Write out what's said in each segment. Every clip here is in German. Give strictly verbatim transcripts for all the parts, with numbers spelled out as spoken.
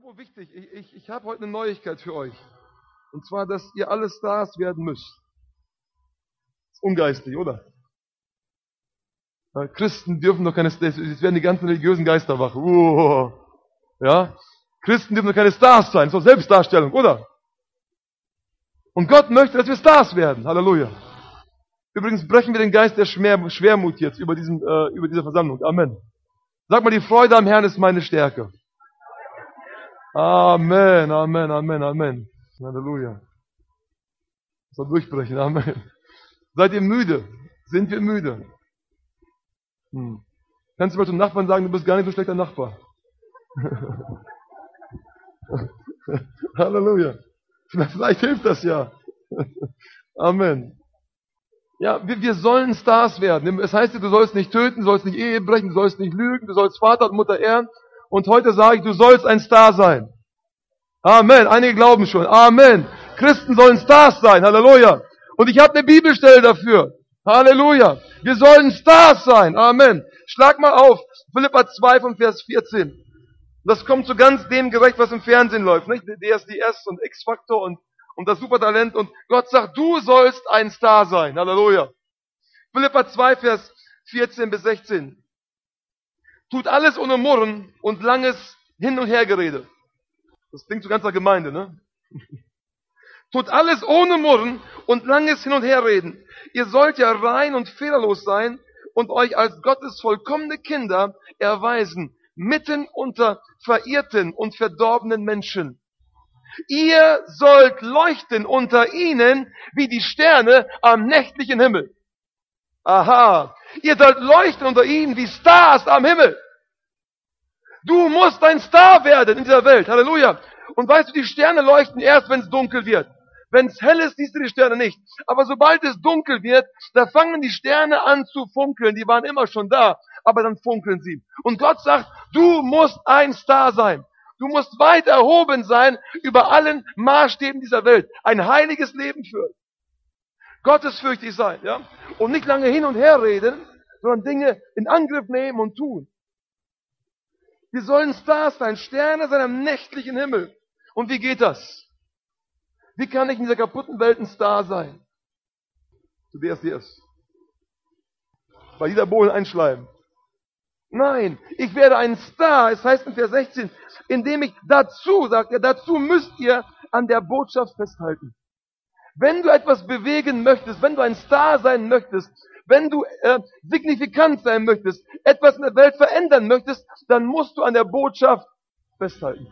Apropos wichtig, ich, ich, ich habe heute eine Neuigkeit für euch. Und zwar, dass ihr alle Stars werden müsst. Ist ungeistlich, oder? Ja, Christen dürfen doch keine Stars, jetzt werden die ganzen religiösen Geister wach. Uh, ja? Christen dürfen doch keine Stars sein, das ist doch Selbstdarstellung, oder? Und Gott möchte, dass wir Stars werden. Halleluja. Übrigens brechen wir den Geist der Schmer- Schwermut jetzt über, diesen, äh, über diese Versammlung. Amen. Sag mal, die Freude am Herrn ist meine Stärke. Amen, Amen, Amen, Amen. Halleluja. Soll durchbrechen, Amen. Seid ihr müde? Sind wir müde? Hm. Kannst du mal zum Nachbarn sagen, du bist gar nicht so schlechter Nachbar. Halleluja. Vielleicht hilft das ja. Amen. Ja, wir, wir sollen Stars werden. Es heißt, du sollst nicht töten, du sollst nicht Ehe brechen, du sollst nicht lügen, du sollst Vater und Mutter ehren. Und heute sage ich, du sollst ein Star sein. Amen. Einige glauben schon. Amen. Christen sollen Stars sein. Halleluja. Und ich habe eine Bibelstelle dafür. Halleluja. Wir sollen Stars sein. Amen. Schlag mal auf. Philipper zwei von Vers vierzehn. Das kommt so ganz dem gerecht, was im Fernsehen läuft. Nicht? D S D S und X-Factor und, und das Supertalent. Und Gott sagt, du sollst ein Star sein. Halleluja. Philipper zwei, Vers vierzehn bis sechzehn. Tut alles ohne Murren und langes Hin- und Hergerede. Das klingt so ganz nach Gemeinde, ne? Tut alles ohne Murren und langes Hin- und Herreden. Ihr sollt ja rein und fehlerlos sein und euch als Gottes vollkommene Kinder erweisen, mitten unter verirrten und verdorbenen Menschen. Ihr sollt leuchten unter ihnen wie die Sterne am nächtlichen Himmel. Aha, ihr sollt leuchten unter ihnen wie Stars am Himmel. Du musst ein Star werden in dieser Welt. Halleluja. Und weißt du, die Sterne leuchten erst, wenn es dunkel wird. Wenn es hell ist, siehst du die Sterne nicht. Aber sobald es dunkel wird, da fangen die Sterne an zu funkeln. Die waren immer schon da, aber dann funkeln sie. Und Gott sagt, du musst ein Star sein. Du musst weit erhoben sein über allen Maßstäben dieser Welt. Ein heiliges Leben führen. Gottesfürchtig sein, ja? Und nicht lange hin und her reden, sondern Dinge in Angriff nehmen und tun. Wir sollen Stars sein, Sterne sein am nächtlichen Himmel. Und wie geht das? Wie kann ich in dieser kaputten Welt ein Star sein? Zu D S D S. Bei jeder Bohlen einschleimen. Nein, ich werde ein Star, es heißt in Vers sechzehn, indem ich dazu, sagt er, dazu müsst ihr an der Botschaft festhalten. Wenn du etwas bewegen möchtest, wenn du ein Star sein möchtest, wenn du äh, signifikant sein möchtest, etwas in der Welt verändern möchtest, dann musst du an der Botschaft festhalten.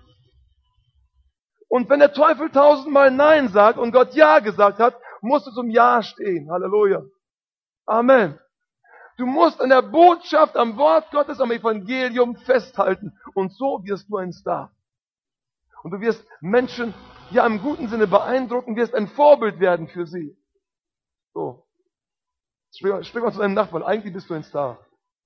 Und wenn der Teufel tausendmal Nein sagt und Gott Ja gesagt hat, musst du zum Ja stehen. Halleluja. Amen. Du musst an der Botschaft, am Wort Gottes, am Evangelium festhalten. Und so wirst du ein Star. Und du wirst Menschen ja im guten Sinne beeindrucken, wirst ein Vorbild werden für sie. So. Sprich, sprich mal zu deinem Nachbarn, eigentlich bist du ein Star.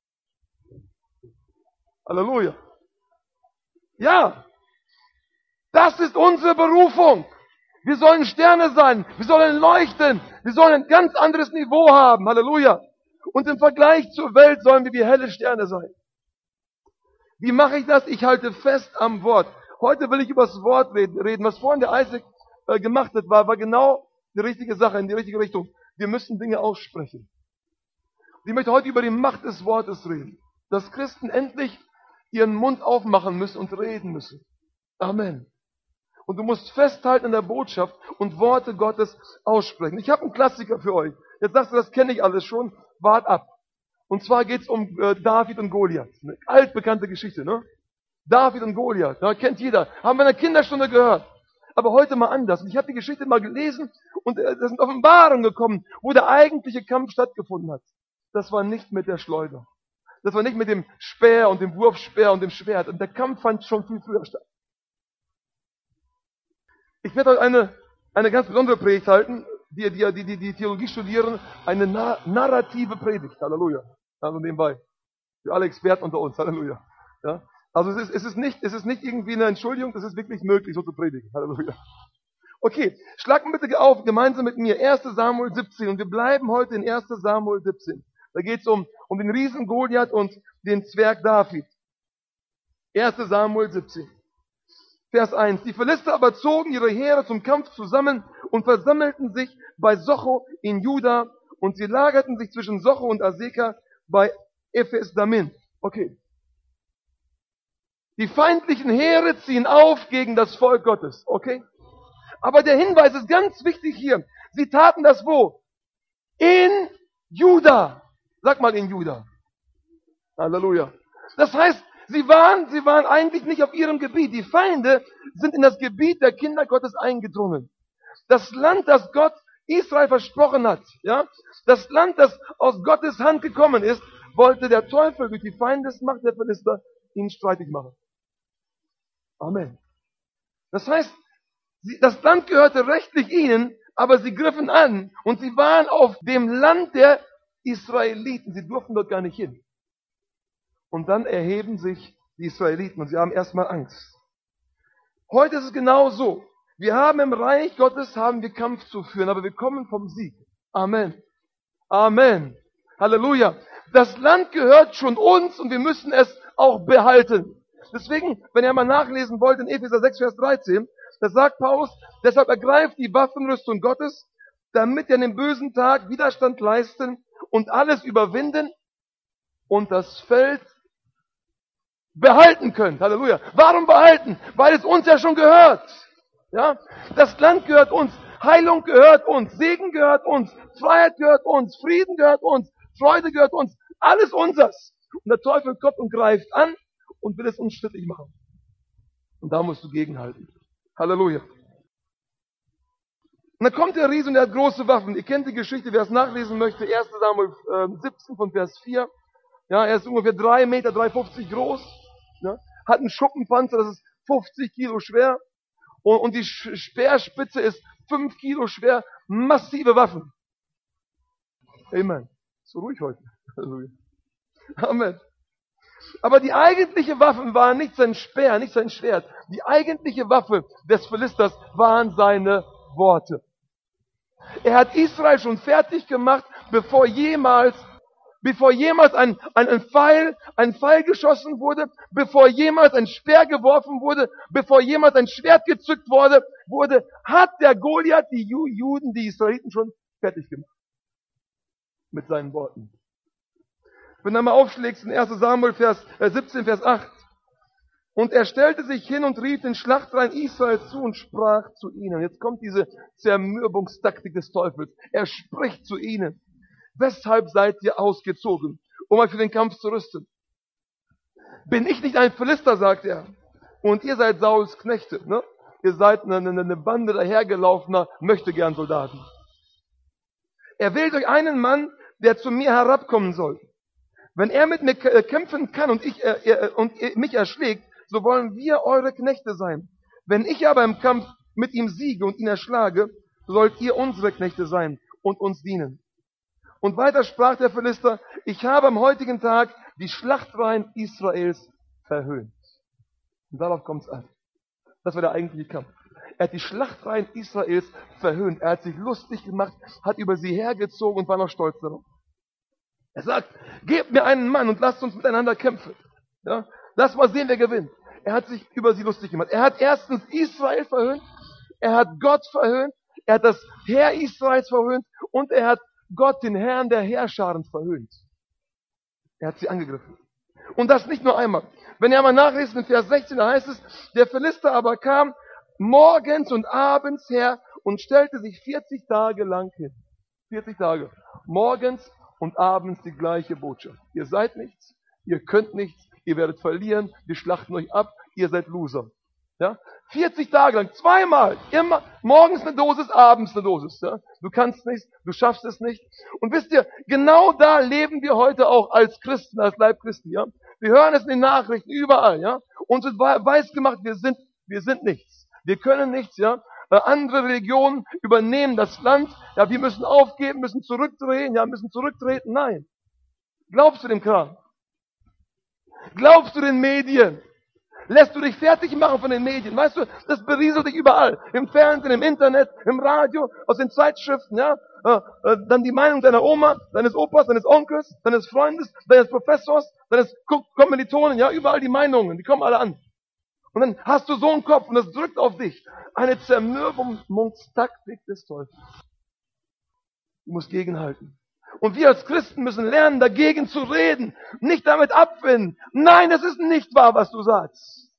Halleluja. Ja. Das ist unsere Berufung. Wir sollen Sterne sein. Wir sollen leuchten. Wir sollen ein ganz anderes Niveau haben. Halleluja. Und im Vergleich zur Welt sollen wir wie helle Sterne sein. Wie mache ich das? Ich halte fest am Wort. Heute will ich über das Wort reden. Was vorhin der Isaac äh, gemacht hat, war, war genau die richtige Sache, in die richtige Richtung. Wir müssen Dinge aussprechen. Ich möchte heute über die Macht des Wortes reden. Dass Christen endlich ihren Mund aufmachen müssen und reden müssen. Amen. Und du musst festhalten an der Botschaft und Worte Gottes aussprechen. Ich habe einen Klassiker für euch. Jetzt sagst du, das kenne ich alles schon. Wart ab. Und zwar geht es um äh, David und Goliath. Eine altbekannte Geschichte, ne? David und Goliath. Ja, kennt jeder. Haben wir in der Kinderstunde gehört. Aber heute mal anders. Und ich habe die Geschichte mal gelesen und äh, da sind Offenbarungen gekommen, wo der eigentliche Kampf stattgefunden hat. Das war nicht mit der Schleuder. Das war nicht mit dem Speer und dem Wurfspeer und dem Schwert. Und der Kampf fand schon viel früher statt. Ich werde heute eine, eine ganz besondere Predigt halten, die, die, die, die, die Theologie studieren, eine na, narrative Predigt. Halleluja. Also nebenbei. Für alle Experten unter uns. Halleluja. Ja? Also es ist, es, ist nicht, es ist nicht irgendwie eine Entschuldigung, das ist wirklich möglich, so zu predigen. Halleluja. Okay, schlag mal bitte auf, gemeinsam mit mir, erster Samuel siebzehn. Und wir bleiben heute in erster Samuel siebzehn. Da geht es um, um den Riesen Goliath und den Zwerg David. erster Samuel siebzehn. Vers eins. Die Philister aber zogen ihre Heere zum Kampf zusammen und versammelten sich bei Socho in Juda und sie lagerten sich zwischen Socho und Aseka bei Ephes-Damin. Okay. Die feindlichen Heere ziehen auf gegen das Volk Gottes. Okay. Aber der Hinweis ist ganz wichtig hier. Sie taten das wo? In Juda. Sag mal in Juda. Halleluja. Das heißt, sie waren, sie waren eigentlich nicht auf ihrem Gebiet. Die Feinde sind in das Gebiet der Kinder Gottes eingedrungen. Das Land, das Gott Israel versprochen hat, ja, das Land, das aus Gottes Hand gekommen ist, wollte der Teufel durch die Feindesmacht der Philister ihnen streitig machen. Amen. Das heißt, sie, das Land gehörte rechtlich ihnen, aber sie griffen an und sie waren auf dem Land der Israeliten. Sie durften dort gar nicht hin. Und dann erheben sich die Israeliten und sie haben erstmal Angst. Heute ist es genau so. Wir haben im Reich Gottes haben wir Kampf zu führen, aber wir kommen vom Sieg. Amen. Amen. Halleluja. Das Land gehört schon uns und wir müssen es auch behalten. Deswegen, wenn ihr mal nachlesen wollt in Epheser sechs, Vers dreizehn, da sagt Paulus, deshalb ergreift die Waffenrüstung Gottes, damit ihr an dem bösen Tag Widerstand leisten und alles überwinden und das Feld behalten könnt. Halleluja. Warum behalten? Weil es uns ja schon gehört. Ja? Das Land gehört uns. Heilung gehört uns. Segen gehört uns. Freiheit gehört uns. Frieden gehört uns. Freude gehört uns. Alles unseres. Und der Teufel kommt und greift an und will es uns strittig machen. Und da musst du gegenhalten. Halleluja. Und dann kommt der Riese und er hat große Waffen. Ihr kennt die Geschichte, wer es nachlesen möchte. erster Samuel siebzehn von Vers vier. Ja, er ist ungefähr drei Meter, drei Meter fünfzig groß. Ja, hat einen Schuppenpanzer, das ist fünfzig Kilo schwer. Und, und die Speerspitze ist fünf Kilo schwer. Massive Waffen. Amen. So ruhig heute. Amen. Aber die eigentliche Waffe war nicht sein Speer, nicht sein Schwert. Die eigentliche Waffe des Philisters waren seine Worte. Er hat Israel schon fertig gemacht, bevor jemals Bevor jemals ein, ein, ein Pfeil, ein Pfeil geschossen wurde, bevor jemals ein Speer geworfen wurde, bevor jemals ein Schwert gezückt wurde, wurde, hat der Goliath die Juden, die Israeliten schon fertig gemacht. Mit seinen Worten. Wenn du mal aufschlägst in erster Samuel Vers, äh, siebzehn, Vers acht. Und er stellte sich hin und rief den Schlachtreihen Israel zu und sprach zu ihnen. Jetzt kommt diese Zermürbungstaktik des Teufels. Er spricht zu ihnen. Weshalb seid ihr ausgezogen, um euch für den Kampf zu rüsten? Bin ich nicht ein Philister, sagt er. Und ihr seid Sauls Knechte. Ne? Ihr seid eine, eine, eine Bande dahergelaufener Möchtegern-Soldaten. Er wählt euch einen Mann, der zu mir herabkommen soll. Wenn er mit mir kämpfen kann und, ich, er, er, und er mich erschlägt, so wollen wir eure Knechte sein. Wenn ich aber im Kampf mit ihm siege und ihn erschlage, so sollt ihr unsere Knechte sein und uns dienen. Und weiter sprach der Philister, ich habe am heutigen Tag die Schlachtreihen Israels verhöhnt. Und darauf kommt es an. Das war der eigentliche Kampf. Er hat die Schlachtreihen Israels verhöhnt. Er hat sich lustig gemacht, hat über sie hergezogen und war noch stolz darauf. Er sagt, gebt mir einen Mann und lasst uns miteinander kämpfen. Ja? Lass mal sehen, wer gewinnt. Er hat sich über sie lustig gemacht. Er hat erstens Israel verhöhnt, er hat Gott verhöhnt, er hat das Heer Israels verhöhnt und er hat Gott, den Herrn der Heerscharen, verhöhnt. Er hat sie angegriffen. Und das nicht nur einmal. Wenn ihr mal nachlest in Vers sechzehn, da heißt es, der Philister aber kam morgens und abends her und stellte sich vierzig Tage lang hin. vierzig Tage. Morgens und abends die gleiche Botschaft. Ihr seid nichts, ihr könnt nichts, ihr werdet verlieren, wir schlachten euch ab, ihr seid Loser. Ja? vierzig Tage lang, zweimal, immer, morgens eine Dosis, abends eine Dosis. Ja? Du kannst nichts, du schaffst es nicht. Und wisst ihr, genau da leben wir heute auch als Christen, als Leib Christi. Ja? Wir hören es in den Nachrichten, überall. Ja? Uns wird weiß gemacht, wir sind, wir sind nichts. Wir können nichts. Ja? Andere Religionen übernehmen das Land. Ja, wir müssen aufgeben, müssen zurückdrehen, ja, müssen zurücktreten. Nein. Glaubst du dem Kram? Glaubst du den Medien? Lässt du dich fertig machen von den Medien? Weißt du, das berieselt dich überall. Im Fernsehen, im Internet, im Radio, aus den Zeitschriften, ja. Äh, äh, dann die Meinung deiner Oma, deines Opas, deines Onkels, deines Freundes, deines Professors, deines Kommilitonen, ja. Überall die Meinungen, die kommen alle an. Und dann hast du so einen Kopf und das drückt auf dich. Eine Zermürbungstaktik des Teufels. Du musst gegenhalten. Und wir als Christen müssen lernen, dagegen zu reden, nicht damit abfinden. Nein, das ist nicht wahr, was du sagst.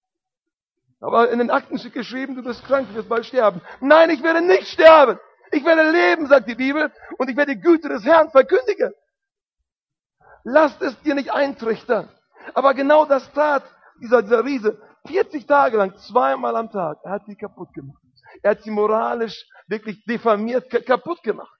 Aber in den Akten steht geschrieben, du bist krank, du wirst bald sterben. Nein, ich werde nicht sterben. Ich werde leben, sagt die Bibel, und ich werde die Güte des Herrn verkündigen. Lasst es dir nicht eintrichtern. Aber genau das tat dieser, dieser Riese. vierzig Tage lang, zweimal am Tag. Er hat sie kaputt gemacht. Er hat sie moralisch wirklich diffamiert, kaputt gemacht.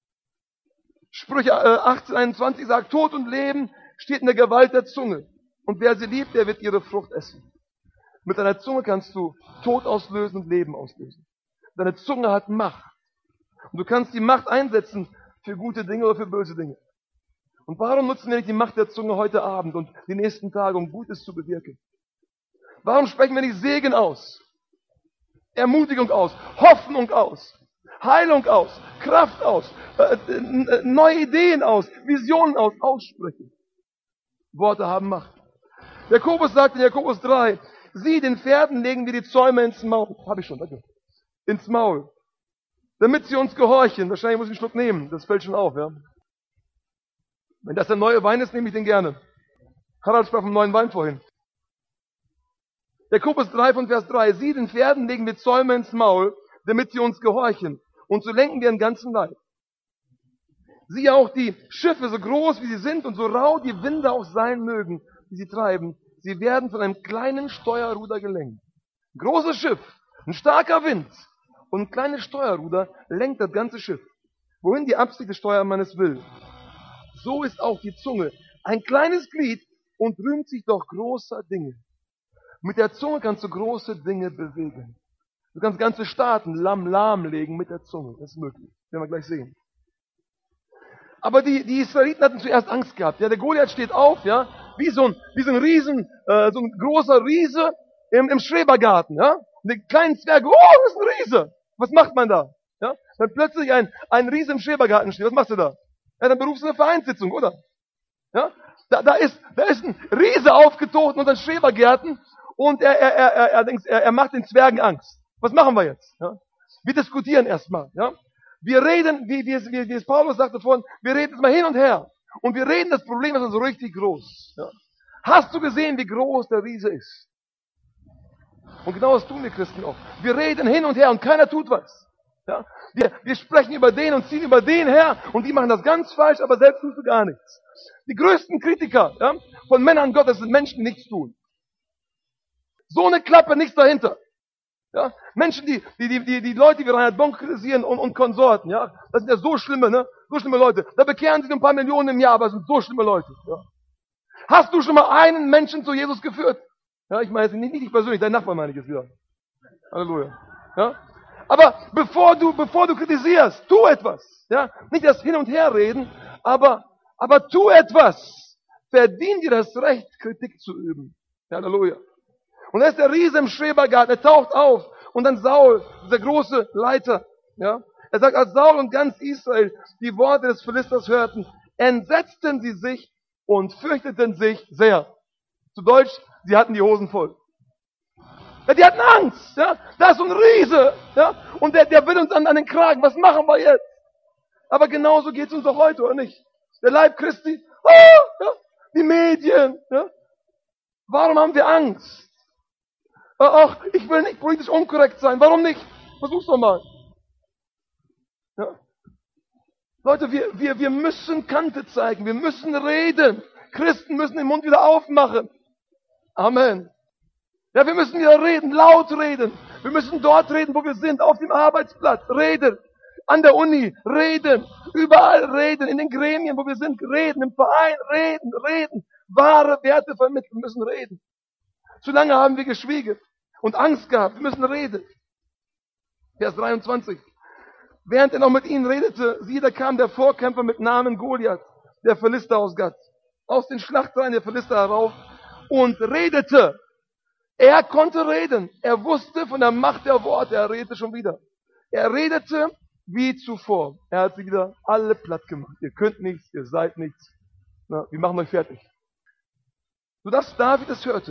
Sprüche achtzehn einundzwanzig sagt, Tod und Leben steht in der Gewalt der Zunge. Und wer sie liebt, der wird ihre Frucht essen. Mit deiner Zunge kannst du Tod auslösen und Leben auslösen. Deine Zunge hat Macht. Und du kannst die Macht einsetzen für gute Dinge oder für böse Dinge. Und warum nutzen wir nicht die Macht der Zunge heute Abend und die nächsten Tage, um Gutes zu bewirken? Warum sprechen wir nicht Segen aus? Ermutigung aus, Hoffnung aus, Heilung aus, Kraft aus, äh, äh, neue Ideen aus, Visionen aus, aussprechen. Worte haben Macht. Jakobus sagt in Jakobus drei, sieh, den Pferden legen wir die Zäume ins Maul. Habe ich schon, danke. Ins Maul. Damit sie uns gehorchen. Wahrscheinlich muss ich einen Schluck nehmen, das fällt schon auf, ja. Wenn das der neue Wein ist, nehme ich den gerne. Harald sprach vom neuen Wein vorhin. Jakobus drei von Vers drei. Sie, den Pferden, legen wir Zäume ins Maul, damit sie uns gehorchen. Und so lenken wir den ganzen Leib. Siehe auch die Schiffe, so groß wie sie sind und so rau die Winde auch sein mögen, die sie treiben. Sie werden von einem kleinen Steuerruder gelenkt. Ein großes Schiff, ein starker Wind und ein kleines Steuerruder lenkt das ganze Schiff. Wohin die Absicht des Steuermannes will. So ist auch die Zunge. Ein kleines Glied und rühmt sich doch großer Dinge. Mit der Zunge kannst du große Dinge bewegen. Du kannst ganze Staaten lahm, lahmlegen mit der Zunge. Das ist möglich. Werden wir gleich sehen. Aber die, die Israeliten hatten zuerst Angst gehabt. Ja, der Goliath steht auf, ja, wie so ein, wie so ein Riesen, äh, so ein großer Riese im, im Schrebergarten, ja. Und die kleinen Zwerge, oh, das ist ein Riese. Was macht man da? Ja, wenn plötzlich ein, ein Riese im Schrebergarten steht, was machst du da? Ja, dann berufst du eine Vereinssitzung, oder? Ja, da, da ist, da ist ein Riese aufgetaucht in unseren Schrebergärten und er, er, er, er, er, er, er macht den Zwergen Angst. Was machen wir jetzt? Ja? Wir diskutieren erstmal, ja. Wir reden, wie, wie, es, wie, wie es Paulus sagte vorhin, wir reden jetzt mal hin und her. Und wir reden, das Problem ist so richtig groß. Ja. Hast du gesehen, wie groß der Riese ist? Und genau das tun wir Christen auch. Wir reden hin und her und keiner tut was. Ja. Wir, wir sprechen über den und ziehen über den her und die machen das ganz falsch, aber selbst tust du gar nichts. Die größten Kritiker, ja, von Männern Gottes sind Menschen, die nichts tun. So eine Klappe, nichts dahinter. Ja, Menschen, die, die, die, die, die Leute wie Reinhard Bonk kritisieren und, und Konsorten, ja, das sind ja so schlimme, ne, so schlimme Leute. Da bekehren sich ein paar Millionen im Jahr, aber es sind so schlimme Leute, ja. Hast du schon mal einen Menschen zu Jesus geführt? Ja, ich meine jetzt nicht, nicht dich persönlich, dein Nachbar meine ich jetzt wieder. Halleluja. Ja. Aber bevor du, bevor du kritisierst, tu etwas, ja. Nicht das Hin und Her reden, aber, aber tu etwas. Verdien dir das Recht, Kritik zu üben. Ja, Halleluja. Und da ist der Riese im Schrebergarten, er taucht auf. Und dann Saul, dieser große Leiter, ja. Er sagt, als Saul und ganz Israel die Worte des Philisters hörten, entsetzten sie sich und fürchteten sich sehr. Zu Deutsch, sie hatten die Hosen voll. Ja, die hatten Angst, ja. Da ist so ein Riese, ja. Und der, der will uns an, an den Kragen. Was machen wir jetzt? Aber genauso geht es uns doch heute, oder nicht? Der Leib Christi, oh, ja. Die Medien, ja. Warum haben wir Angst? Ach, ich will nicht politisch unkorrekt sein. Warum nicht? Versuch's doch mal. Ja. Leute, wir, wir, wir müssen Kante zeigen. Wir müssen reden. Christen müssen den Mund wieder aufmachen. Amen. Ja, wir müssen wieder reden, laut reden. Wir müssen dort reden, wo wir sind, auf dem Arbeitsplatz. Reden. An der Uni. Reden. Überall reden. In den Gremien, wo wir sind. Reden. Im Verein. Reden. Reden. Wahre Werte vermitteln. Wir müssen reden. Zu lange haben wir geschwiegen und Angst gehabt. Wir müssen reden. Vers dreiundzwanzig. Während er noch mit ihnen redete, siehe, da kam der Vorkämpfer mit Namen Goliath, der Philister aus Gath, aus den Schlachtreihen der Philister herauf und redete. Er konnte reden. Er wusste von der Macht der Worte. Er redete schon wieder. Er redete wie zuvor. Er hat sie wieder alle platt gemacht. Ihr könnt nichts, ihr seid nichts. Na, wir machen euch fertig. Sodass David es hörte.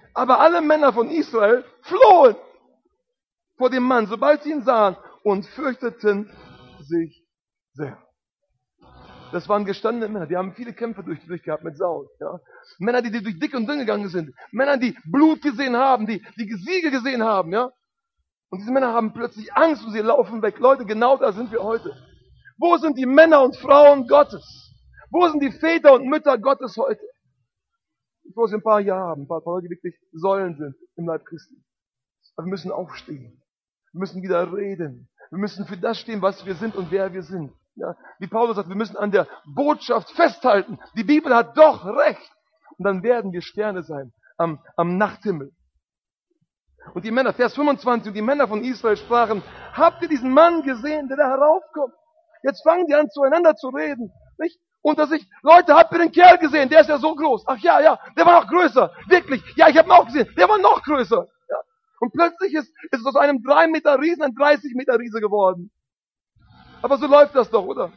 Aber alle Männer von Israel flohen vor dem Mann, sobald sie ihn sahen, und fürchteten sich sehr. Das waren gestandene Männer, die haben viele Kämpfe durch, durch gehabt mit Saul. Ja? Männer, die, die durch dick und dünn gegangen sind. Männer, die Blut gesehen haben, die, die Siege gesehen haben. Ja? Und diese Männer haben plötzlich Angst und sie laufen weg. Leute, genau da sind wir heute. Wo sind die Männer und Frauen Gottes? Wo sind die Väter und Mütter Gottes heute? Bevor sie ein paar Jahre haben, ein paar Leute, die wirklich Säulen sind im Leib Christi. Aber wir müssen aufstehen. Wir müssen wieder reden. Wir müssen für das stehen, was wir sind und wer wir sind. Ja, wie Paulus sagt, wir müssen an der Botschaft festhalten. Die Bibel hat doch recht. Und dann werden wir Sterne sein am, am Nachthimmel. Und die Männer, Vers fünfundzwanzig, und die Männer von Israel sprachen, habt ihr diesen Mann gesehen, der da heraufkommt? Jetzt fangen die an, zueinander zu reden. Nicht? Unter sich, Leute, habt ihr den Kerl gesehen? Der ist ja so groß. Ach ja, ja, der war noch größer. Wirklich. Ja, ich habe ihn auch gesehen. Der war noch größer. Ja. Und plötzlich ist, ist es aus einem drei Meter Riesen ein dreißig Meter Riese geworden. Aber so läuft das doch, oder?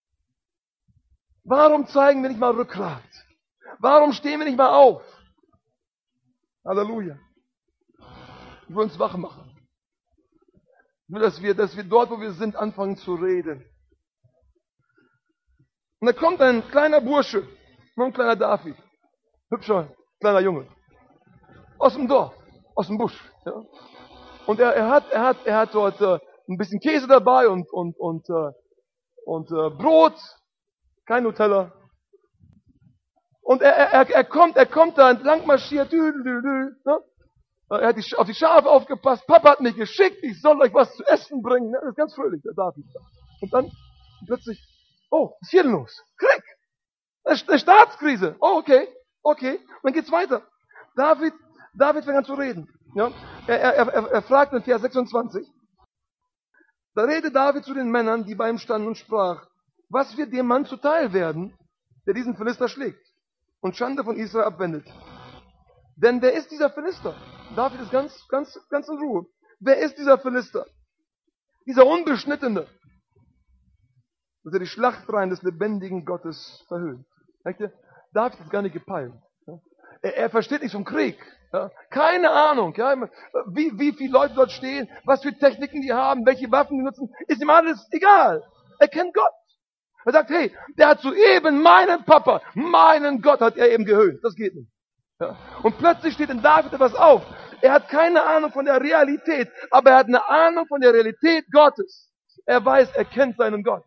Warum zeigen wir nicht mal Rückgrat? Warum stehen wir nicht mal auf? Halleluja. Ich will uns wach machen. Ich will, dass wir, dass wir dort, wo wir sind, anfangen zu reden. Und da kommt ein kleiner Bursche, noch ein kleiner David, hübscher, kleiner Junge, aus dem Dorf, aus dem Busch. Ja? Und er, er, hat, er, hat, er hat dort äh, ein bisschen Käse dabei und, und, und, äh, und äh, Brot, kein Nutella. Und er, er, er, kommt, er kommt da entlang marschiert, dü, dü, dü, ne? Er hat die, auf die Schafe aufgepasst, Papa hat mich geschickt, ich soll euch was zu essen bringen. Ne? Das ist ganz fröhlich, der David. Und dann plötzlich, oh, was ist hier denn los? Krieg! Eine Staatskrise. Oh, okay, okay. Und dann geht's weiter. David, David fängt an zu reden. Ja? Er, er, er, er fragt in Vers sechsundzwanzig. Da redet David zu den Männern, die bei ihm standen, und sprach, was wird dem Mann zuteil werden, der diesen Philister schlägt und Schande von Israel abwendet? Denn wer ist dieser Philister? David ist ganz, ganz, ganz in Ruhe. Wer ist dieser Philister? Dieser Unbeschnittene, dass er die Schlachtreihen des lebendigen Gottes verhöhnt. David hat gar nicht gepeilt. Er, er versteht nichts vom Krieg. Keine Ahnung, wie, wie viele Leute dort stehen, was für Techniken die haben, welche Waffen die nutzen, ist ihm alles egal. Er kennt Gott. Er sagt, hey, der hat soeben meinen Papa, meinen Gott hat er eben gehöhnt. Das geht nicht. Ja. Und plötzlich steht in David etwas auf. Er hat keine Ahnung von der Realität, aber er hat eine Ahnung von der Realität Gottes. Er weiß, er kennt seinen Gott.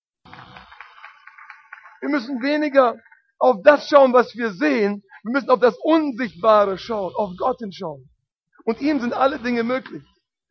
Wir müssen weniger auf das schauen, was wir sehen. Wir müssen auf das Unsichtbare schauen, auf Gott hinschauen. Und ihm sind alle Dinge möglich.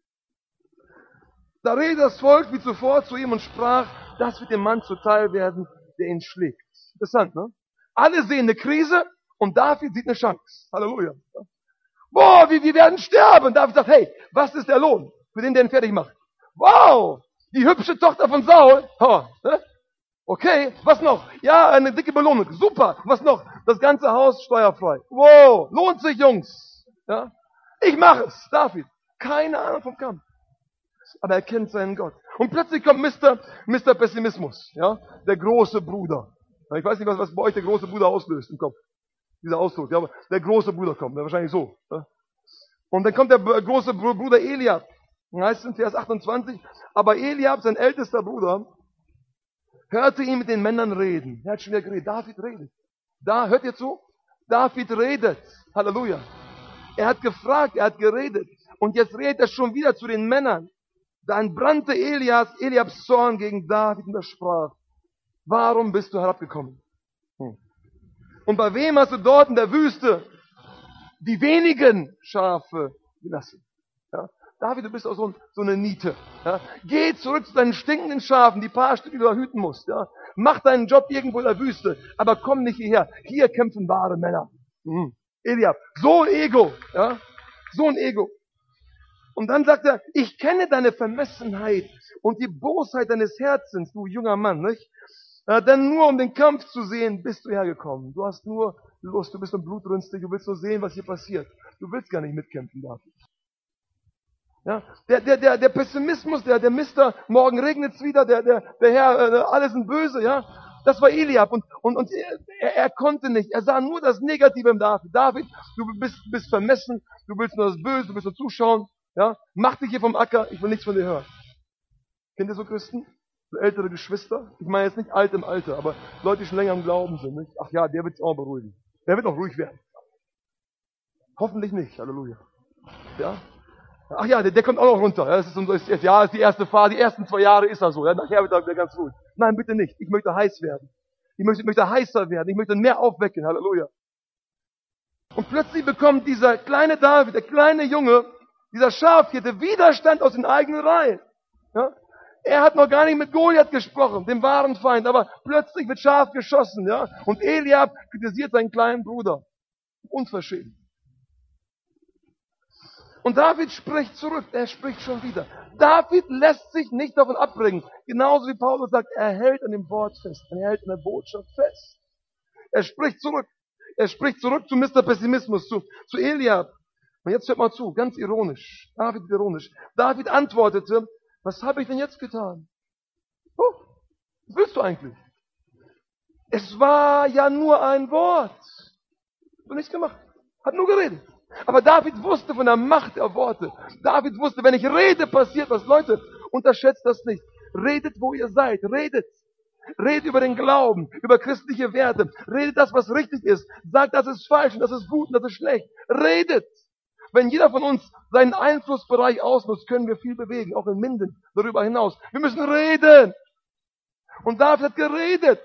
Da redete das Volk wie zuvor zu ihm und sprach, das wird dem Mann zuteil werden, der ihn schlägt. Interessant, ne? Alle sehen eine Krise und David sieht eine Chance. Halleluja. Boah, wir, wir werden sterben. David sagt, hey, was ist der Lohn für den, der ihn fertig macht? Wow, die hübsche Tochter von Saul. Oh, ne? Okay, was noch? Ja, eine dicke Belohnung. Super. Was noch? Das ganze Haus steuerfrei. Wow, lohnt sich, Jungs. Ja? Ich mache es, David. Keine Ahnung vom Kampf. Aber er kennt seinen Gott. Und plötzlich kommt Mister Mister Pessimismus. Ja? Der große Bruder. Ich weiß nicht, was, was bei euch der große Bruder auslöst im Kopf. Dieser Ausdruck. Ja, aber der große Bruder kommt. Ja, wahrscheinlich so. Ja? Und dann kommt der große Bruder Eliab. Und heißt es in Vers achtundzwanzig. Aber Eliab, sein ältester Bruder, hörte ihn mit den Männern reden. Er hat schon wieder geredet. David redet. Da, hört ihr zu? David redet. Halleluja. Er hat gefragt, er hat geredet. Und jetzt redet er schon wieder zu den Männern. Da entbrannte Elias, Eliabs Zorn gegen David und er sprach, warum bist du herabgekommen? Hm. Und bei wem hast du dort in der Wüste die wenigen Schafe gelassen? Ja? David, du bist auch so, so eine Niete. Ja? Geh zurück zu deinen stinkenden Schafen, die paar Stück, die du da hüten musst. Ja? Mach deinen Job irgendwo in der Wüste, aber komm nicht hierher. Hier kämpfen wahre Männer. Hm. Eliab, so ein Ego. Ja? So ein Ego. Und dann sagt er, ich kenne deine Vermessenheit und die Bosheit deines Herzens, du junger Mann, nicht? Äh, denn nur um den Kampf zu sehen, bist du hergekommen. Du hast nur Lust, du bist ein blutrünstig, du willst nur sehen, was hier passiert. Du willst gar nicht mitkämpfen, David. Ja? Der, der, der, der Pessimismus, der, der Mister, morgen regnet es wieder, der, der, der Herr, äh, alle sind böse, ja? Das war Eliab und, und, und er, er konnte nicht. Er sah nur das Negative im David. David, du bist, bist vermessen, du willst nur das Böse, du willst nur zuschauen. Ja? Mach dich hier vom Acker, ich will nichts von dir hören. Kennt ihr so Christen? So ältere Geschwister? Ich meine jetzt nicht alt im Alter, aber Leute, die schon länger im Glauben sind. Nicht? Ach ja, der wird sich auch beruhigen. Der wird auch ruhig werden. Hoffentlich nicht, Halleluja. Ja? Ach ja, der, der kommt auch noch runter. Ja, das ist, ist, ja, ist die erste Phase, die ersten zwei Jahre ist er so. Ja, nachher wird er wieder ganz ruhig. Nein, bitte nicht. Ich möchte heiß werden. Ich möchte, ich möchte heißer werden. Ich möchte mehr aufwecken. Halleluja. Und plötzlich bekommt dieser kleine David, der kleine Junge, dieser Schafhirte, Widerstand aus den eigenen Reihen. Ja? Er hat noch gar nicht mit Goliath gesprochen, dem wahren Feind, aber plötzlich wird scharf geschossen. Ja? Und Eliab kritisiert seinen kleinen Bruder. Unverschämt. Und David spricht zurück, er spricht schon wieder. David lässt sich nicht davon abbringen. Genauso wie Paulus sagt, er hält an dem Wort fest, er hält an der Botschaft fest. Er spricht zurück. Er spricht zurück zu Mister Pessimismus, zu, zu Eliab. Und jetzt hört mal zu, ganz ironisch. David ironisch. David antwortete, was habe ich denn jetzt getan? Oh, was willst du eigentlich? Es war ja nur ein Wort. Hat nichts gemacht. Hat nur geredet. Aber David wusste von der Macht der Worte. David wusste, wenn ich rede, passiert was. Leute, unterschätzt das nicht. Redet, wo ihr seid. Redet. Redet über den Glauben, über christliche Werte. Redet das, was richtig ist. Sagt, das ist falsch und das ist gut und das ist schlecht. Redet. Wenn jeder von uns seinen Einflussbereich ausnutzt, können wir viel bewegen, auch in Minden, darüber hinaus. Wir müssen reden. Und David hat geredet.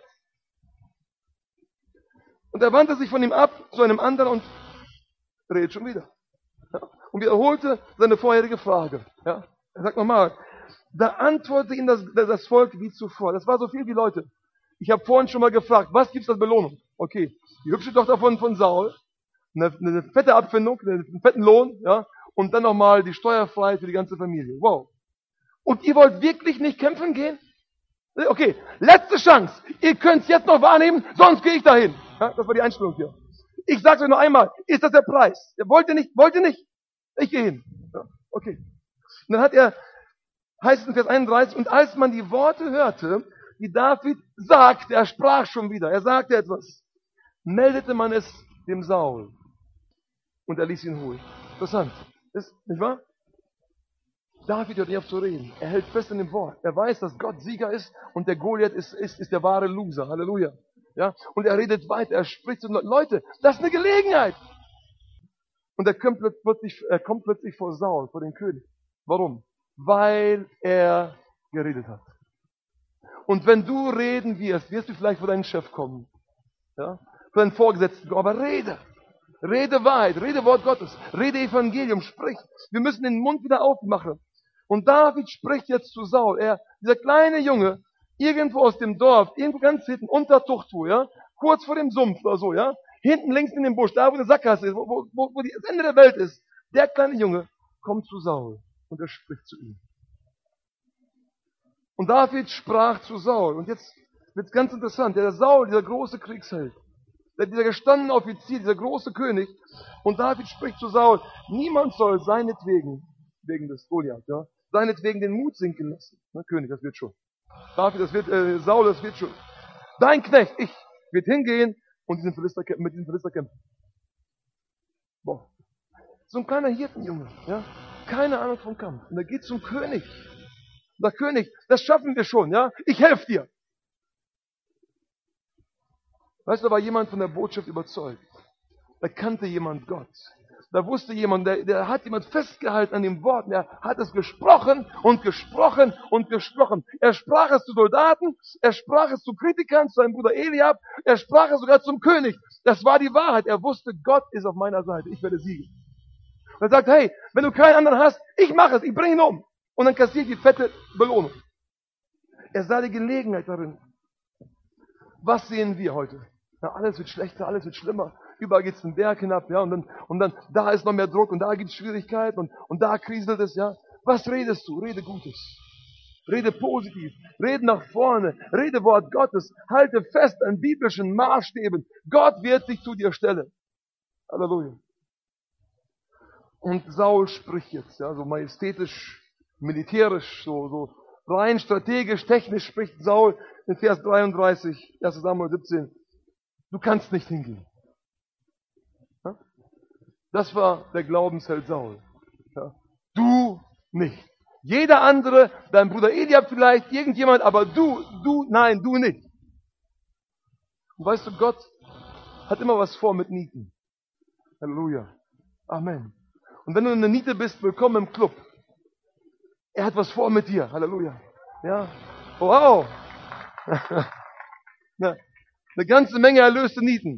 Und er wandte sich von ihm ab zu einem anderen und redet schon wieder. Ja? Und wiederholte seine vorherige Frage. Ja? Er sagt nochmal, da antwortete ihm das, das Volk wie zuvor. Das war so viel wie Leute. Ich habe vorhin schon mal gefragt, was gibt's als Belohnung? Okay, die hübsche Tochter von, von Saul, eine, eine fette Abfindung, einen fetten Lohn, ja, und dann nochmal die Steuerfreiheit für die ganze Familie. Wow. Und ihr wollt wirklich nicht kämpfen gehen? Okay, letzte Chance. Ihr könnt's jetzt noch wahrnehmen, sonst gehe ich dahin. Ja, das war die Einstellung hier. Ich sage es euch noch einmal, ist das der Preis? Ihr wollt ihr nicht, wollt ihr nicht? Ich gehe hin. Ja, okay. Und dann hat er, heißt es in Vers einunddreißig, und als man die Worte hörte, die David sagte, er sprach schon wieder, er sagte etwas, meldete man es dem Saul. Und er ließ ihn ruhig. Interessant. Ist, nicht wahr? David hört nicht auf zu reden. Er hält fest in dem Wort. Er weiß, dass Gott Sieger ist und der Goliath ist, ist, ist der wahre Loser. Halleluja. Ja? Und er redet weiter, er spricht zu den Leuten. Leute, das ist eine Gelegenheit. Und er kommt plötzlich, er kommt plötzlich vor Saul, vor den König. Warum? Weil er geredet hat. Und wenn du reden wirst, wirst du vielleicht vor deinen Chef kommen. Ja? Vor deinen Vorgesetzten kommen. Aber rede. Rede Wahrheit, rede Wort Gottes, rede Evangelium, sprich. Wir müssen den Mund wieder aufmachen. Und David spricht jetzt zu Saul. Er, dieser kleine Junge, irgendwo aus dem Dorf, irgendwo ganz hinten, unter Tuchtu, ja, kurz vor dem Sumpf oder so, ja, hinten links in dem Busch, da wo eine Sackgasse ist, wo, wo, wo, wo das Ende der Welt ist, der kleine Junge kommt zu Saul und er spricht zu ihm. Und David sprach zu Saul. Und jetzt wird es ganz interessant. Der Saul, dieser große Kriegsheld, dieser gestandene Offizier, dieser große König, und David spricht zu Saul, niemand soll seinetwegen, wegen des Goliath, ja, seinetwegen den Mut sinken lassen. Na, König, das wird schon. David, das wird, äh, Saul, das wird schon. Dein Knecht, ich, wird hingehen und diesen Philister, mit diesem Philister kämpfen. Boah. So ein kleiner Hirtenjunge, ja, keine Ahnung vom Kampf. Und er geht zum König. Und der König, das schaffen wir schon, ja, ich helfe dir. Weißt du, da war jemand von der Botschaft überzeugt. Da kannte jemand Gott. Da wusste jemand, der, der hat jemand festgehalten an den Worten. Er hat es gesprochen und gesprochen und gesprochen. Er sprach es zu Soldaten, er sprach es zu Kritikern, zu seinem Bruder Eliab, er sprach es sogar zum König. Das war die Wahrheit. Er wusste, Gott ist auf meiner Seite. Ich werde siegen. Und er sagt, hey, wenn du keinen anderen hast, ich mache es, ich bringe ihn um. Und dann kassiert die fette Belohnung. Er sah die Gelegenheit darin. Was sehen wir heute? Ja, alles wird schlechter, alles wird schlimmer. Überall geht es den Berg hinab, ja, und dann, und dann, da ist noch mehr Druck und da gibt es Schwierigkeiten und, und da kriselt es, ja. Was redest du? Rede Gutes. Rede positiv. Rede nach vorne. Rede Wort Gottes. Halte fest an biblischen Maßstäben. Gott wird sich zu dir stellen. Halleluja. Und Saul spricht jetzt, ja, so majestätisch, militärisch, so, so, rein strategisch, technisch spricht Saul in Vers dreiunddreißig, erster Samuel siebzehn. Du kannst nicht hingehen. Ja? Das war der Glaubensheld Saul. Ja? Du nicht. Jeder andere, dein Bruder Eliab vielleicht, irgendjemand, aber du, du, nein, du nicht. Und weißt du, Gott hat immer was vor mit Nieten. Halleluja. Amen. Und wenn du eine Niete bist, willkommen im Club. Er hat was vor mit dir. Halleluja. Ja. Wow. Eine ganze Menge erlöste Nieten.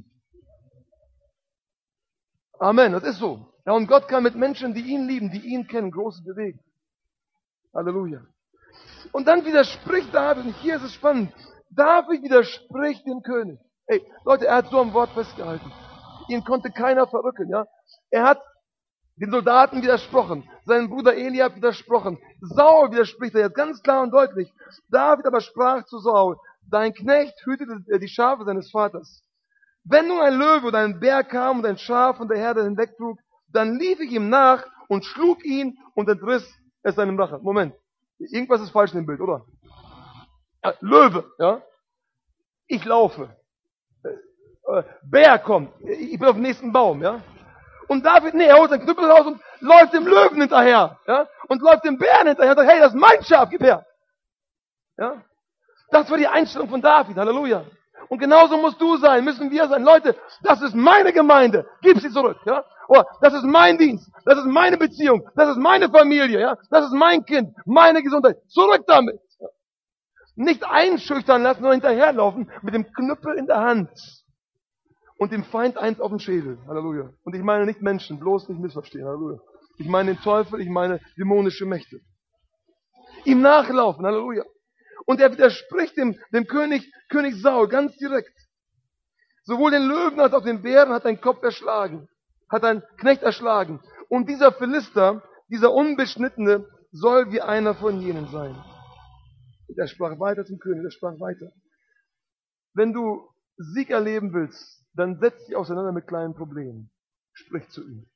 Amen. Das ist so. Ja, und Gott kann mit Menschen, die ihn lieben, die ihn kennen, Großes bewegen. Halleluja. Und dann widerspricht David, und hier ist es spannend, David widerspricht dem König. Ey, Leute, er hat so am Wort festgehalten. Ihn konnte keiner verrücken, ja. Er hat den Soldaten widersprochen, seinen Bruder Eliab widersprochen. Saul widerspricht er jetzt ganz klar und deutlich. David aber sprach zu Saul, dein Knecht hütete die Schafe seines Vaters. Wenn nun ein Löwe oder ein Bär kam und ein Schaf von der Herde hinwegtrug, dann lief ich ihm nach und schlug ihn und entriss es seinem Rache. Moment, irgendwas ist falsch in dem Bild, oder? Ja, Löwe, ja? Ich laufe. Äh, Bär kommt, ich bin auf dem nächsten Baum, ja? Und David, nee, er holt seinen Knüppel raus und läuft dem Löwen hinterher, ja? Und läuft dem Bären hinterher und sagt, hey, das ist mein Schaf, gib her. Ja? Das war die Einstellung von David, Halleluja. Und genauso musst du sein, müssen wir sein. Leute, das ist meine Gemeinde, gib sie zurück, ja? Oh, das ist mein Dienst, das ist meine Beziehung, das ist meine Familie, ja? Das ist mein Kind, meine Gesundheit. Zurück damit. Ja? Nicht einschüchtern lassen, sondern hinterherlaufen mit dem Knüppel in der Hand. Und dem Feind eins auf den Schädel. Halleluja. Und ich meine nicht Menschen, bloß nicht missverstehen. Halleluja. Ich meine den Teufel, ich meine dämonische Mächte. Ihm nachlaufen. Halleluja. Und er widerspricht dem, dem König, König Saul ganz direkt. Sowohl den Löwen als auch den Bären hat ein Kopf erschlagen. Hat ein Knecht erschlagen. Und dieser Philister, dieser Unbeschnittene, soll wie einer von jenen sein. Und er sprach weiter zum König, er sprach weiter. Wenn du Sieg erleben willst, dann setz dich auseinander mit kleinen Problemen. Sprich zu ihm.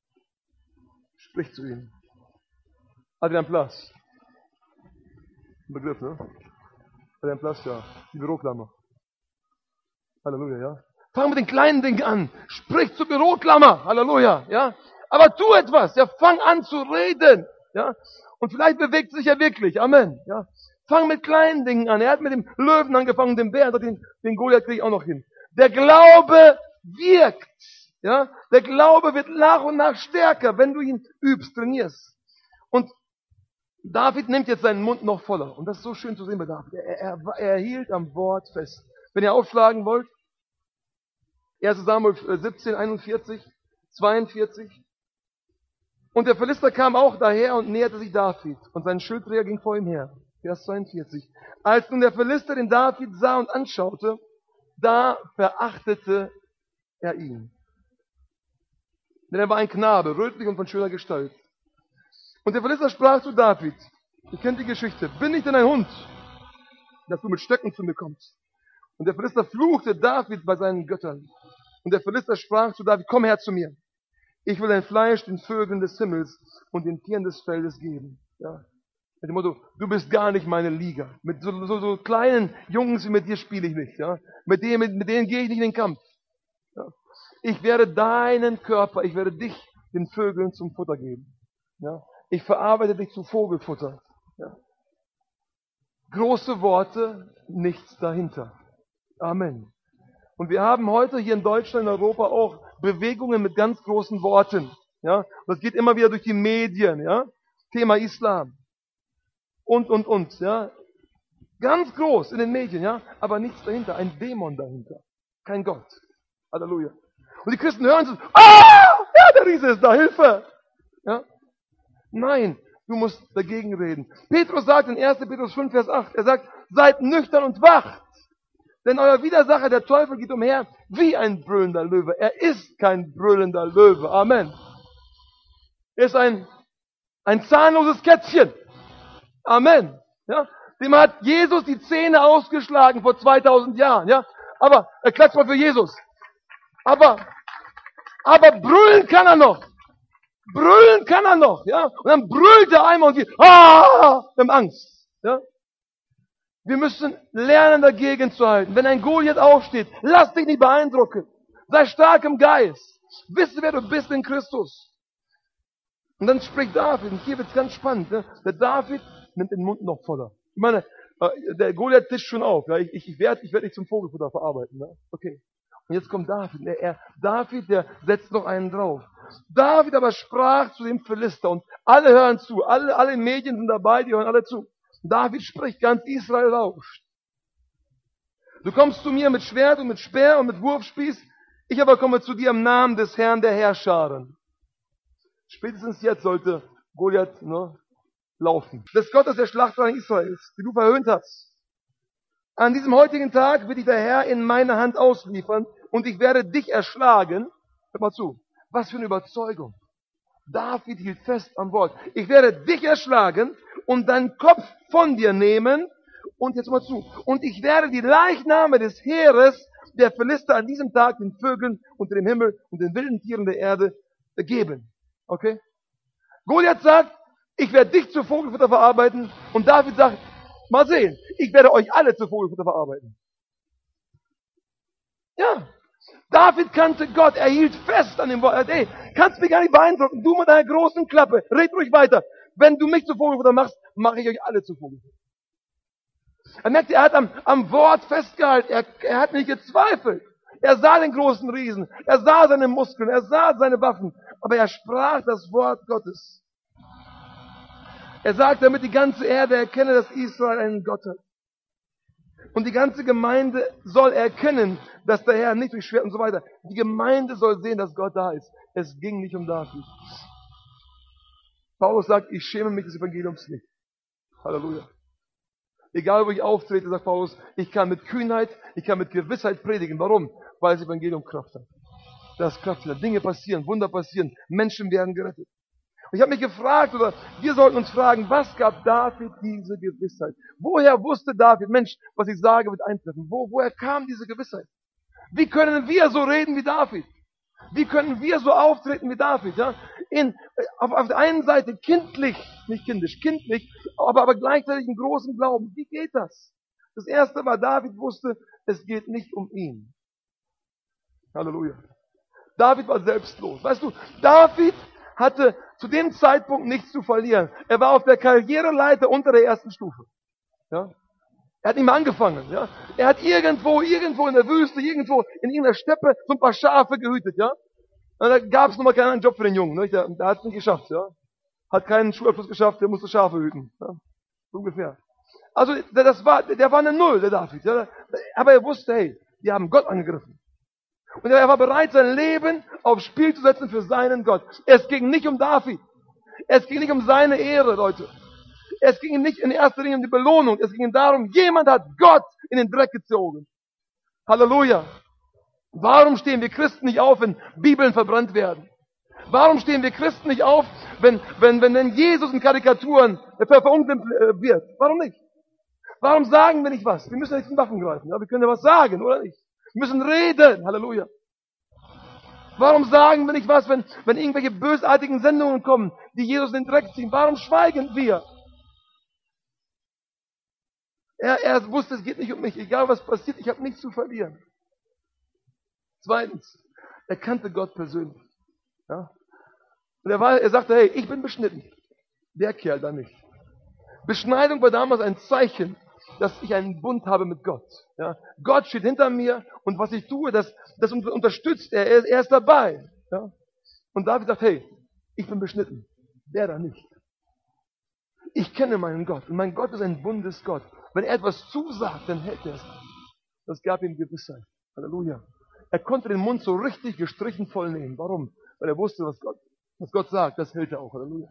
Sprich zu ihm. Adrian Plass. Ein Begriff, ne? Adrian Plass, ja. Die Büroklammer. Halleluja, ja. Fang mit den kleinen Dingen an. Sprich zur Büroklammer. Halleluja, ja. Aber tu etwas, ja. Fang an zu reden, ja. Und vielleicht bewegt es sich ja wirklich. Amen, ja. Fang mit kleinen Dingen an. Er hat mit dem Löwen angefangen, dem Bären, den, den Goliath kriege ich auch noch hin. Der Glaube wirkt. Ja? Der Glaube wird nach und nach stärker, wenn du ihn übst, trainierst. Und David nimmt jetzt seinen Mund noch voller. Und das ist so schön zu sehen bei David. Er, er, er hielt am Wort fest. Wenn ihr aufschlagen wollt, erster Samuel siebzehn, einundvierzig, zweiundvierzig. Und der Philister kam auch daher und näherte sich David. Und sein Schildträger ging vor ihm her. Vers zweiundvierzig. Als nun der Philister den David sah und anschaute, da verachtete er ihn. Denn er war ein Knabe, rötlich und von schöner Gestalt. Und der Philister sprach zu David, ihr kennt die Geschichte, bin ich denn ein Hund, dass du mit Stöcken zu mir kommst? Und der Philister fluchte David bei seinen Göttern. Und der Philister sprach zu David, komm her zu mir. Ich will dein Fleisch den Vögeln des Himmels und den Tieren des Feldes geben. Ja. Mit dem Motto, du bist gar nicht meine Liga. Mit so, so, so kleinen Jungs wie mit dir spiele ich nicht. Ja? Mit, denen, mit, mit denen gehe ich nicht in den Kampf. Ja? Ich werde deinen Körper, ich werde dich den Vögeln zum Futter geben. Ja? Ich verarbeite dich zu Vogelfutter. Ja? Große Worte, nichts dahinter. Amen. Und wir haben heute hier in Deutschland, in Europa auch Bewegungen mit ganz großen Worten. Ja? Das geht immer wieder durch die Medien. Ja? Thema Islam. Und, und, und, ja. Ganz groß in den Medien, ja. Aber nichts dahinter. Ein Dämon dahinter. Kein Gott. Halleluja. Und die Christen hören so, ah, ja, der Riese ist da, Hilfe. Ja. Nein, du musst dagegen reden. Petrus sagt in erster Petrus fünf, Vers acht, er sagt, seid nüchtern und wacht. Denn euer Widersacher, der Teufel, geht umher wie ein brüllender Löwe. Er ist kein brüllender Löwe. Amen. Er ist ein, ein zahnloses Kätzchen. Amen. Ja? Dem hat Jesus die Zähne ausgeschlagen vor zweitausend Jahren. Ja? Aber, er klatscht mal für Jesus. Aber, aber brüllen kann er noch. Brüllen kann er noch. Ja? Und dann brüllt er einmal und die, ah, wir haben Angst. Ja? Wir müssen lernen, dagegen zu halten. Wenn ein Goliath aufsteht, lass dich nicht beeindrucken. Sei stark im Geist. Wisse, wer du bist in Christus. Und dann spricht David, und hier wird es ganz spannend, ne? Der David nimmt den Mund noch voller. Ich meine, der Goliath tischt schon auf. Ja? Ich, ich werde ich werd dich zum Vogelfutter verarbeiten. Ne? Okay. Und jetzt kommt David. Er, er, David, der setzt noch einen drauf. David aber sprach zu dem Philister und alle hören zu. Alle, alle Medien sind dabei, die hören alle zu. David spricht, ganz Israel lauscht. Du kommst zu mir mit Schwert und mit Speer und mit Wurfspieß. Ich aber komme zu dir im Namen des Herrn der Herrscharen. Spätestens jetzt sollte Goliath ne, laufen. Des Gottes der Schlachtwagen Israels, die du verhöhnt hast. An diesem heutigen Tag wird dich der Herr in meine Hand ausliefern und ich werde dich erschlagen. Hör mal zu. Was für eine Überzeugung. David hielt fest am Wort. Ich werde dich erschlagen und deinen Kopf von dir nehmen. Und jetzt mal zu. Und ich werde die Leichname des Heeres der Philister an diesem Tag den Vögeln unter dem Himmel und den wilden Tieren der Erde geben. Okay? Goliath sagt, ich werde dich zu Vogelfutter verarbeiten. Und David sagt, mal sehen, ich werde euch alle zu Vogelfutter verarbeiten. Ja. David kannte Gott, er hielt fest an dem Wort. Ey, kannst mich gar nicht beeindrucken. Du mit deiner großen Klappe, red ruhig weiter. Wenn du mich zu Vogelfutter machst, mache ich euch alle zu Vogelfutter. Er merkt, er hat am, am Wort festgehalten. Er, er hat nicht gezweifelt. Er sah den großen Riesen. Er sah seine Muskeln. Er sah seine Waffen. Aber er sprach das Wort Gottes. Er sagt, damit die ganze Erde erkenne, dass Israel einen Gott hat. Und die ganze Gemeinde soll erkennen, dass der Herr nicht durch Schwert und so weiter. Die Gemeinde soll sehen, dass Gott da ist. Es ging nicht um David. Paulus sagt, ich schäme mich des Evangeliums nicht. Halleluja. Egal wo ich auftrete, sagt Paulus, ich kann mit Kühnheit, ich kann mit Gewissheit predigen. Warum? Weil das Evangelium Kraft hat. Das Kraft hat. Dinge passieren, Wunder passieren, Menschen werden gerettet. Und ich habe mich gefragt, oder wir sollten uns fragen, was gab David diese Gewissheit? Woher wusste David, Mensch, was ich sage, wird eintreffen? Wo, woher kam diese Gewissheit? Wie können wir so reden wie David? Wie können wir so auftreten wie David? Ja? In, auf, auf der einen Seite kindlich, nicht kindisch, kindlich, aber, aber gleichzeitig einen großen Glauben. Wie geht das? Das erste war, David wusste, es geht nicht um ihn. Halleluja. David war selbstlos. Weißt du, David hatte zu dem Zeitpunkt nichts zu verlieren. Er war auf der Karriereleiter unter der ersten Stufe. Ja? Er hat nicht mehr angefangen. Ja? Er hat irgendwo, irgendwo in der Wüste, irgendwo in irgendeiner Steppe so ein paar Schafe gehütet. Ja? Und da gab es nochmal keinen Job für den Jungen. Ne? Der, der hat es nicht geschafft. Ja? Hat keinen Schulabschluss geschafft, der musste Schafe hüten. Ja? So ungefähr. Also das war, der war eine Null, der David. Ja? Aber er wusste, hey, die haben Gott angegriffen. Und er war bereit, sein Leben aufs Spiel zu setzen für seinen Gott. Es ging nicht um David. Es ging nicht um seine Ehre, Leute. Es ging ihm nicht in erster Linie um die Belohnung. Es ging ihm darum, jemand hat Gott in den Dreck gezogen. Halleluja. Warum stehen wir Christen nicht auf, wenn Bibeln verbrannt werden? Warum stehen wir Christen nicht auf, wenn, wenn, wenn, wenn Jesus in Karikaturen ver verunglimpft wird? Warum nicht? Warum sagen wir nicht was? Wir müssen ja nicht zum Waffen greifen. Ja? Wir können ja was sagen, oder nicht? Wir müssen reden. Halleluja. Warum sagen wir nicht was, wenn, wenn irgendwelche bösartigen Sendungen kommen, die Jesus in den Dreck ziehen? Warum schweigen wir? Er, er wusste, es geht nicht um mich. Egal was passiert, ich habe nichts zu verlieren. Zweitens, er kannte Gott persönlich. Ja? Und er, war, er sagte, hey, ich bin beschnitten. Der Kerl da nicht. Beschneidung war damals ein Zeichen, dass ich einen Bund habe mit Gott. Ja? Gott steht hinter mir und was ich tue, das, das unterstützt er. Er ist, er ist dabei. Ja? Und David sagt, hey, ich bin beschnitten. Der da nicht. Ich kenne meinen Gott und mein Gott ist ein Bundesgott. Wenn er etwas zusagt, dann hält er es. Das gab ihm Gewissheit. Halleluja. Er konnte den Mund so richtig gestrichen voll nehmen. Warum? Weil er wusste, was Gott, was Gott sagt. Das hält er auch. Halleluja.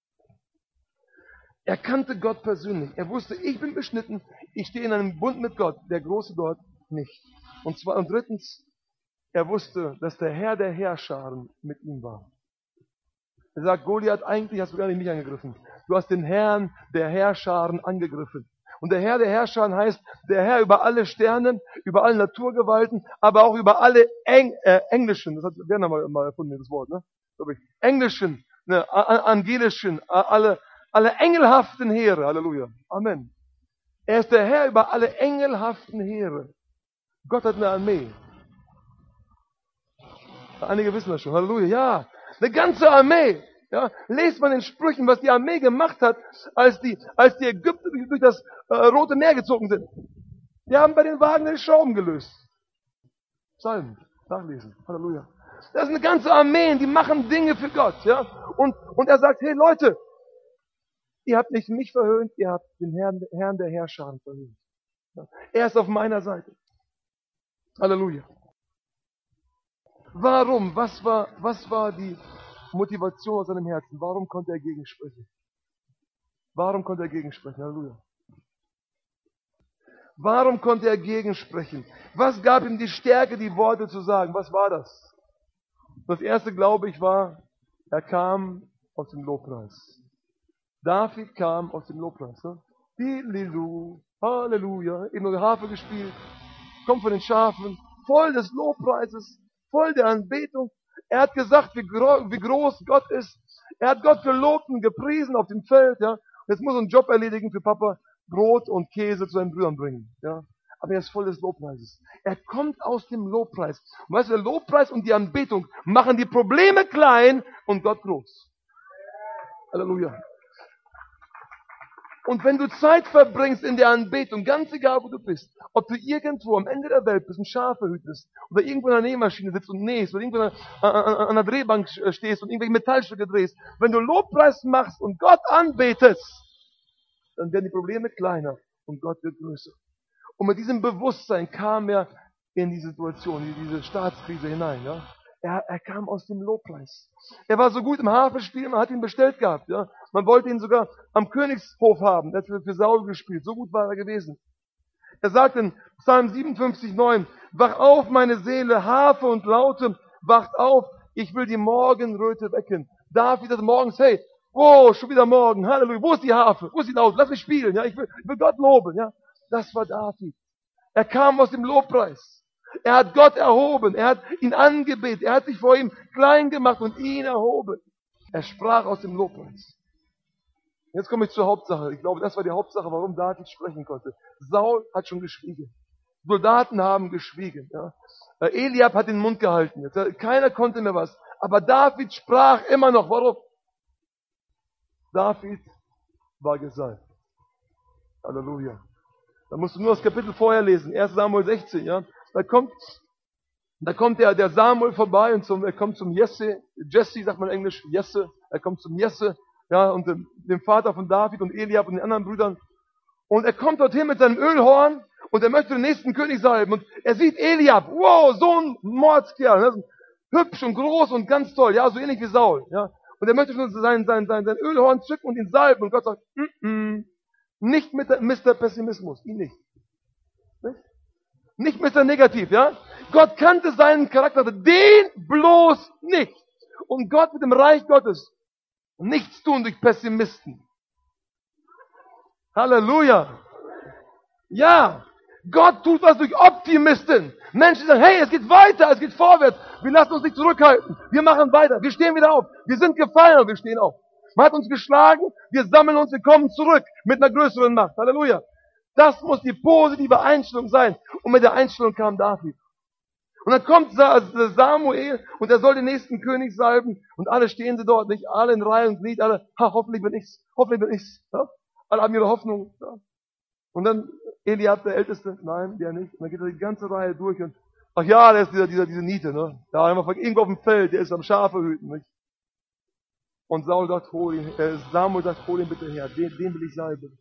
Er kannte Gott persönlich. Er wusste, ich bin beschnitten. Ich stehe in einem Bund mit Gott. Der große Gott nicht. Und zwar, und drittens, er wusste, dass der Herr der Herrscharen mit ihm war. Er sagt, Goliath, eigentlich hast du gar nicht mich angegriffen. Du hast den Herrn der Herrscharen angegriffen. Und der Herr der Herrscharen heißt, der Herr über alle Sterne, über alle Naturgewalten, aber auch über alle Eng, äh, englischen, das hat Werner mal, mal erfunden, das Wort, ne? Englischen, ne, angelischen, alle, alle engelhaften Heere, Halleluja, Amen. Er ist der Herr über alle engelhaften Heere. Gott hat eine Armee. Einige wissen das schon. Halleluja. Ja, eine ganze Armee. Ja, lest man in Sprüchen, was die Armee gemacht hat, als die, als die Ägypter durch, durch das äh, Rote Meer gezogen sind. Die haben bei den Wagen den Schrauben gelöst. Psalmen, nachlesen. Halleluja. Das ist eine ganze Armee, die machen Dinge für Gott. Ja? Und, und er sagt, hey Leute, ihr habt nicht mich verhöhnt, ihr habt den Herrn, Herrn der Herrscher verhöhnt. Ja? Er ist auf meiner Seite. Halleluja. Warum? Was war, was war die Motivation aus seinem Herzen? Warum konnte er gegensprechen? Warum konnte er gegensprechen? Halleluja. Warum konnte er gegensprechen? Was gab ihm die Stärke, die Worte zu sagen? Was war das? Das erste, glaube ich, war, er kam aus dem Lobpreis. David kam aus dem Lobpreis. Ne? Halleluja, Halleluja. Eben nur die Harfe gespielt. Kommt von den Schafen. Voll des Lobpreises. Voll der Anbetung. Er hat gesagt, wie, gro wie groß Gott ist. Er hat Gott gelobt und gepriesen auf dem Feld. Ja? Jetzt muss er einen Job erledigen für Papa. Brot und Käse zu seinen Brüdern bringen. Ja? Aber er ist voll des Lobpreises. Er kommt aus dem Lobpreis. Und weißt du, der Lobpreis und die Anbetung machen die Probleme klein und Gott groß. Halleluja. Und wenn du Zeit verbringst in der Anbetung, ganz egal wo du bist, ob du irgendwo am Ende der Welt bist, ein Schafe hütest, oder irgendwo in einer Nähmaschine sitzt und nähst, oder irgendwo an einer Drehbank stehst und irgendwelche Metallstücke drehst, wenn du Lobpreis machst und Gott anbetest, dann werden die Probleme kleiner und Gott wird größer. Und mit diesem Bewusstsein kam er in die Situation, in diese Staatskrise hinein. Ja? Er, er kam aus dem Lobpreis. Er war so gut im Harfespiel, man hat ihn bestellt gehabt. Ja? Man wollte ihn sogar am Königshof haben. Er hat für, für Saul gespielt. So gut war er gewesen. Er sagt in Psalm siebenundfünfzig, neun, wach auf, meine Seele, Harfe und Laute, wacht auf, ich will die Morgenröte wecken. David sagt morgens, hey, oh, schon wieder Morgen, Halleluja, wo ist die Harfe, wo ist die Laute, lass mich spielen, ja, ich will, ich will Gott loben, ja. Das war David. Er kam aus dem Lobpreis. Er hat Gott erhoben, er hat ihn angebetet, er hat sich vor ihm klein gemacht und ihn erhoben. Er sprach aus dem Lobpreis. Jetzt komme ich zur Hauptsache. Ich glaube, das war die Hauptsache, warum David sprechen konnte. Saul hat schon geschwiegen. Soldaten haben geschwiegen. Ja. Eliab hat den Mund gehalten. Keiner konnte mehr was. Aber David sprach immer noch. Warum? David war gesalbt. Halleluja. Da musst du nur das Kapitel vorher lesen. erster Samuel sechzehn. Ja. Da kommt, da kommt der, der Samuel vorbei und zum, er kommt zum Jesse. Jesse sagt man in Englisch. Jesse. Er kommt zum Jesse. Ja, und dem, dem Vater von David und Eliab und den anderen Brüdern. Und er kommt dorthin mit seinem Ölhorn und er möchte den nächsten König salben. Und er sieht Eliab. Wow, so ein Mordskerl. Ne? Hübsch und groß und ganz toll. Ja, so ähnlich wie Saul. Ja. Und er möchte schon sein, sein, sein, sein Ölhorn zücken und ihn salben. Und Gott sagt, mm -mm, nicht mit Mister Pessimismus. Ihn nicht. Nicht? Nicht Mister Negativ, ja? Gott kannte seinen Charakter, den bloß nicht. Und Gott mit dem Reich Gottes nichts tun durch Pessimisten. Halleluja. Ja, Gott tut was durch Optimisten. Menschen sagen, hey, es geht weiter, es geht vorwärts. Wir lassen uns nicht zurückhalten. Wir machen weiter. Wir stehen wieder auf. Wir sind gefallen und wir stehen auf. Man hat uns geschlagen, wir sammeln uns, wir kommen zurück mit einer größeren Macht. Halleluja. Das muss die positive Einstellung sein. Und mit der Einstellung kam David. Und dann kommt Samuel und er soll den nächsten König salben. Und alle stehen sie dort, nicht alle in Reihe und Glied, alle, ha, hoffentlich bin ich's, hoffentlich bin ich's. Ja? Alle haben ihre Hoffnung. Ja? Und dann Eliab, der Älteste, nein, der nicht. Und dann geht er die ganze Reihe durch und, ach ja, der ist dieser, dieser, diese Niete, ne? Da einfach irgendwo auf dem Feld, der ist am Schafe hüten, nicht? Und Saul sagt, hol ihn, äh, Samuel sagt, hol ihn bitte her, den, den will ich salben.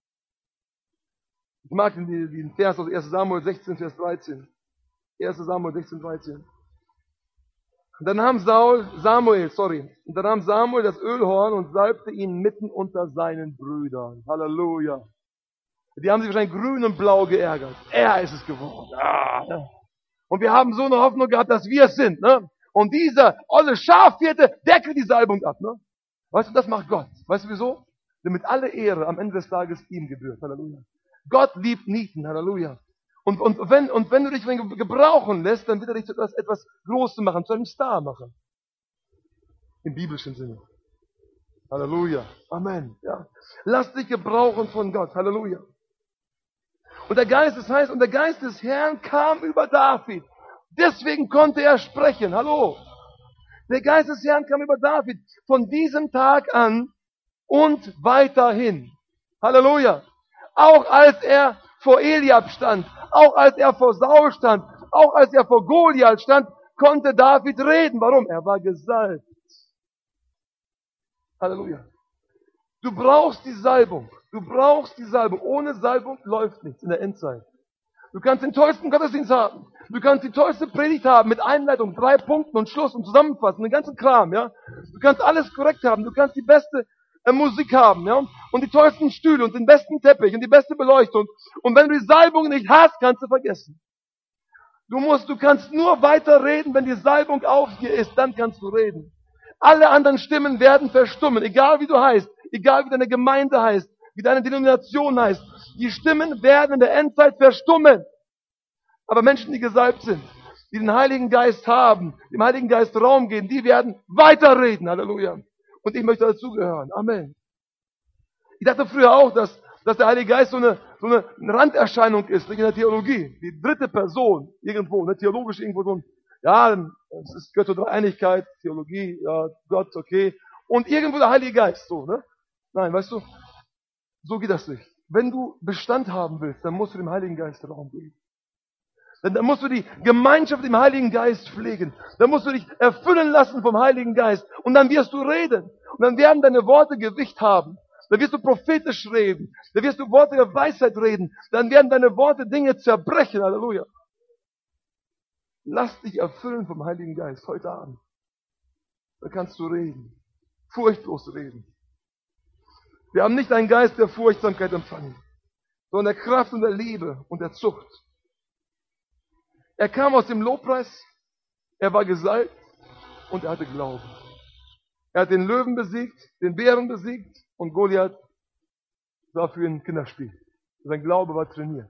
Ich mag den, den Vers aus erster Samuel sechzehn, Vers dreizehn. erster Samuel sechzehn, dreizehn. Und dann nahm Saul, Samuel, sorry, und dann nahm Samuel das Ölhorn und salbte ihn mitten unter seinen Brüdern. Halleluja. Die haben sich wahrscheinlich grün und blau geärgert. Er ist es geworden. Ah, ja. Und wir haben so eine Hoffnung gehabt, dass wir es sind. Ne? Und dieser olle Schafhirte, der kriegt die Salbung ab. Ne? Weißt du, das macht Gott. Weißt du wieso? Damit alle Ehre am Ende des Tages ihm gebührt. Halleluja. Gott liebt Nieten. Halleluja. Und, und, wenn, und wenn du dich gebrauchen lässt, dann wird er dich zu etwas, etwas Großes machen, zu einem Star machen. Im biblischen Sinne. Halleluja. Amen. Ja. Lass dich gebrauchen von Gott. Halleluja. Und der Geist, das heißt, und der Geist des Herrn kam über David. Deswegen konnte er sprechen. Hallo. Der Geist des Herrn kam über David. Von diesem Tag an und weiterhin. Halleluja. Auch als er vor Eliab stand, auch als er vor Saul stand, auch als er vor Goliath stand, konnte David reden. Warum? Er war gesalbt. Halleluja. Du brauchst die Salbung. Du brauchst die Salbung. Ohne Salbung läuft nichts in der Endzeit. Du kannst den tollsten Gottesdienst haben. Du kannst die tollste Predigt haben mit Einleitung, drei Punkten und Schluss und Zusammenfassen, den ganzen Kram, ja. Du kannst alles korrekt haben. Du kannst die beste äh, Musik haben, ja. Und die tollsten Stühle und den besten Teppich und die beste Beleuchtung. Und wenn du die Salbung nicht hast, kannst du vergessen. Du musst, du kannst nur weiter reden, wenn die Salbung auf dir ist, dann kannst du reden. Alle anderen Stimmen werden verstummen, egal wie du heißt, egal wie deine Gemeinde heißt, wie deine Denomination heißt. Die Stimmen werden in der Endzeit verstummen. Aber Menschen, die gesalbt sind, die den Heiligen Geist haben, dem Heiligen Geist Raum geben, die werden weiterreden. Halleluja. Und ich möchte dazugehören. Amen. Ich dachte früher auch, dass, dass der Heilige Geist so eine, so eine Randerscheinung ist in der Theologie. Die dritte Person irgendwo, ne, theologisch irgendwo so ein, ja, es ist gehört zur Dreieinigkeit, Theologie, ja, Gott, okay. Und irgendwo der Heilige Geist, so, ne? Nein, weißt du, so geht das nicht. Wenn du Bestand haben willst, dann musst du dem Heiligen Geist Raum geben. Dann musst du die Gemeinschaft mit dem Heiligen Geist pflegen. Dann musst du dich erfüllen lassen vom Heiligen Geist. Und dann wirst du reden. Und dann werden deine Worte Gewicht haben. Dann wirst du prophetisch reden. Dann wirst du Worte der Weisheit reden. Dann werden deine Worte Dinge zerbrechen. Halleluja. Lass dich erfüllen vom Heiligen Geist heute Abend. Dann kannst du reden. Furchtlos reden. Wir haben nicht einen Geist der Furchtsamkeit empfangen, sondern der Kraft und der Liebe und der Zucht. Er kam aus dem Lobpreis, er war gesalbt und er hatte Glauben. Er hat den Löwen besiegt, den Bären besiegt und Goliath war für ihn ein Kinderspiel. Sein Glaube war trainiert.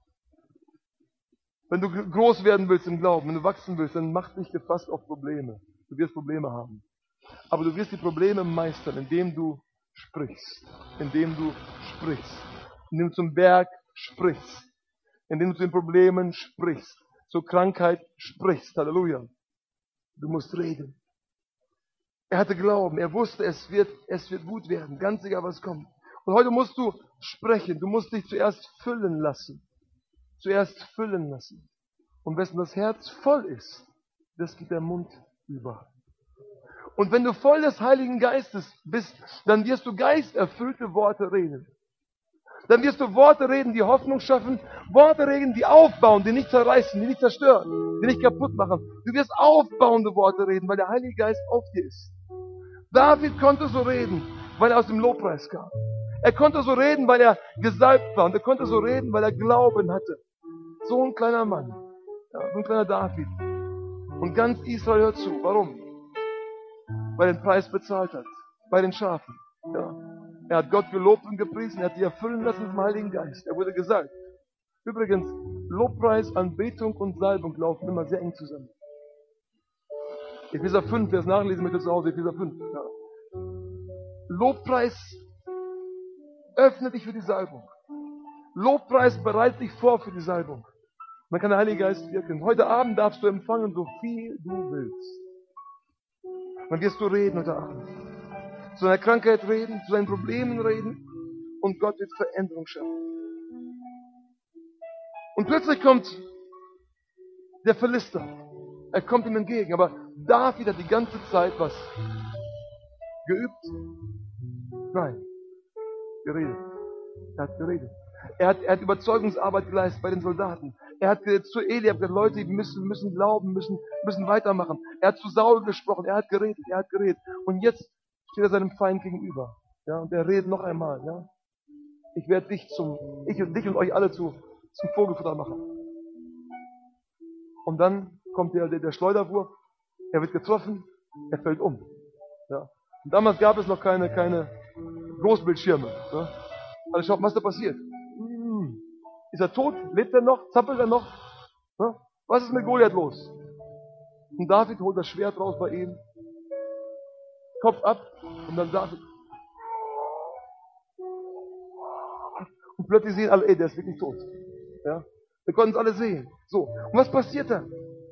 Wenn du groß werden willst im Glauben, wenn du wachsen willst, dann mach dich gefasst auf Probleme. Du wirst Probleme haben. Aber du wirst die Probleme meistern, indem du sprichst. Indem du sprichst. Indem du zum Berg sprichst. Indem du zu den Problemen sprichst. Zur Krankheit sprichst. Halleluja. Du musst reden. Er hatte Glauben. Er wusste, es wird, es wird gut werden. Ganz egal, was kommt. Und heute musst du sprechen. Du musst dich zuerst füllen lassen. Zuerst füllen lassen. Und wessen das Herz voll ist, das geht der Mund über. Und wenn du voll des Heiligen Geistes bist, dann wirst du geisterfüllte Worte reden. Dann wirst du Worte reden, die Hoffnung schaffen, Worte reden, die aufbauen, die nicht zerreißen, die nicht zerstören, die nicht kaputt machen. Du wirst aufbauende Worte reden, weil der Heilige Geist auf dir ist. David konnte so reden, weil er aus dem Lobpreis kam. Er konnte so reden, weil er gesalbt war. Und er konnte so reden, weil er Glauben hatte. So ein kleiner Mann, ja, so ein kleiner David. Und ganz Israel hört zu. Warum? Weil er den Preis bezahlt hat. Bei den Schafen. Ja. Er hat Gott gelobt und gepriesen. Er hat sich erfüllen lassen vom Heiligen Geist. Er wurde gesalbt. Übrigens, Lobpreis, Anbetung und Salbung laufen immer sehr eng zusammen. Epheser fünf, wer es nachlesen möchte zu Hause, Epheser fünf. Ja. Lobpreis öffnet dich für die Salbung. Lobpreis bereitet dich vor für die Salbung. Man kann der Heilige Geist wirken. Heute Abend darfst du empfangen, so viel du willst. Dann wirst du reden heute Abend. Zu deiner Krankheit reden, zu deinen Problemen reden und Gott wird Veränderung schaffen. Und plötzlich kommt der Philister. Er kommt ihm entgegen, aber David hat die ganze Zeit was geübt? Nein, geredet. Er hat geredet. Er hat, er hat Überzeugungsarbeit geleistet bei den Soldaten. Er hat zu Eliab gesagt, Leute, wir müssen, müssen glauben, müssen, müssen weitermachen. Er hat zu Saul gesprochen, er hat geredet, er hat geredet. Und jetzt steht er seinem Feind gegenüber. Ja, und er redet noch einmal. Ja. Ich werde dich zum, ich und dich und euch alle zu, zum Vogelfutter machen. Und dann kommt der, der, der Schleuderwurf, er wird getroffen, er fällt um. Ja. Und damals gab es noch keine, keine Großbildschirme. Ja. Also schaut, was ist da passiert? Hm. Ist er tot? Lebt er noch? Zappelt er noch? Ja. Was ist mit Goliath los? Und David holt das Schwert raus bei ihm, Kopf ab und dann David. Und plötzlich sehen alle, ey, der ist wirklich tot. Ja? Wir konnten es alle sehen. So. Und was passiert dann?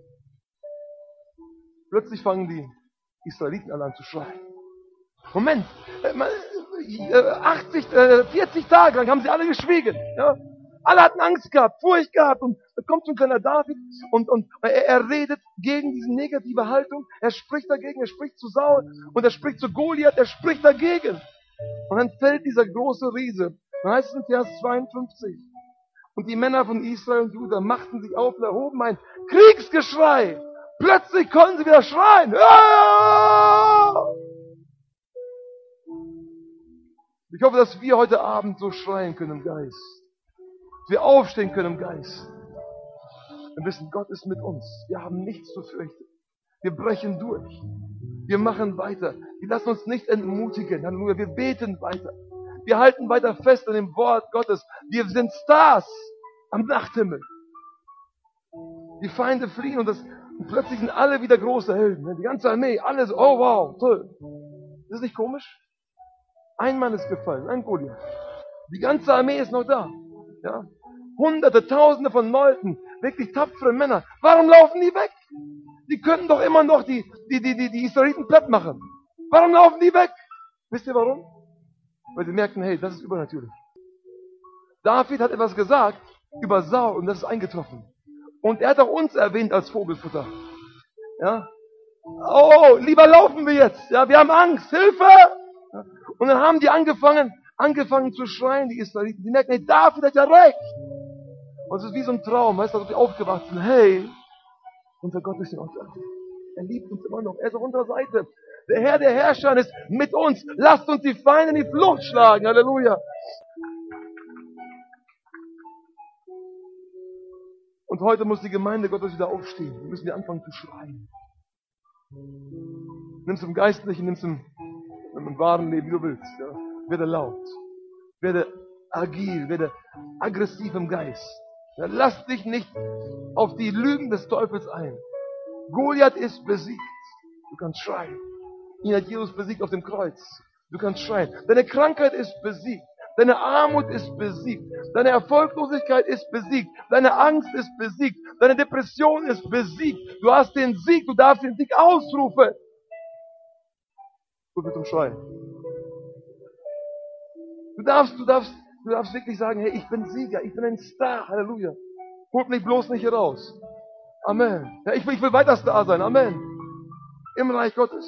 Plötzlich fangen die Israeliten alle an zu schreien. Moment, achtzig, vierzig Tage lang haben sie alle geschwiegen. Ja? Alle hatten Angst gehabt, Furcht gehabt. Und da kommt so ein kleiner David und, und er, er redet gegen diese negative Haltung. Er spricht dagegen, er spricht zu Saul und er spricht zu Goliath, er spricht dagegen. Und dann fällt dieser große Riese. Dann heißt es in Vers zweiundfünfzig. Und die Männer von Israel und Juda machten sich auf und erhoben ein Kriegsgeschrei. Plötzlich konnten sie wieder schreien. Ah! Ich hoffe, dass wir heute Abend so schreien können im Geist. Dass wir aufstehen können im Geist. Wir wissen, Gott ist mit uns. Wir haben nichts zu fürchten. Wir brechen durch. Wir machen weiter. Wir lassen uns nicht entmutigen. Halleluja. Wir beten weiter. Wir halten weiter fest an dem Wort Gottes. Wir sind Stars am Nachthimmel. Die Feinde fliehen und, das, und plötzlich sind alle wieder große Helden. Die ganze Armee, alles, oh wow, toll. Ist das nicht komisch? Ein Mann ist gefallen, ein Goliath. Die ganze Armee ist noch da. Ja? Hunderte, Tausende von Leuten, wirklich tapfere Männer. Warum laufen die weg? Die könnten doch immer noch die, die, die, die, die Israeliten platt machen. Warum laufen die weg? Wisst ihr warum? Weil sie merken, hey, das ist übernatürlich. David hat etwas gesagt über Saul und das ist eingetroffen. Und er hat auch uns erwähnt als Vogelfutter. Ja? Oh, lieber laufen wir jetzt. Ja, wir haben Angst. Hilfe! Ja? Und dann haben die angefangen, angefangen zu schreien, die Israeliten. Die merken, hey, David hat ja recht. Und es ist wie so ein Traum, weißt du, als wir aufgewacht sind. Hey, unser Gott ist in uns. Er liebt uns immer noch. Er ist auf unserer Seite. Der Herr der Herrscher ist mit uns. Lasst uns die Feinde in die Flucht schlagen. Halleluja. Und heute muss die Gemeinde Gottes wieder aufstehen. Wir müssen wieder anfangen zu schreien. Nimm es im Geistlichen, nimm es im, im wahren Leben, wie du willst. Ja. Werde laut. Werde agil. Werde aggressiv im Geist. Ja, lass dich nicht auf die Lügen des Teufels ein. Goliath ist besiegt. Du kannst schreien. Ihn hat Jesus besiegt auf dem Kreuz. Du kannst schreien. Deine Krankheit ist besiegt. Deine Armut ist besiegt. Deine Erfolglosigkeit ist besiegt. Deine Angst ist besiegt. Deine Depression ist besiegt. Du hast den Sieg. Du darfst den Sieg ausrufen. Gut mit dem Schreien. Du darfst, du darfst, du darfst wirklich sagen, hey, ich bin Sieger. Ich bin ein Star. Halleluja. Holt mich bloß nicht hier raus. Amen. Ja, ich will, ich will weiter Star sein. Amen. Im Reich Gottes.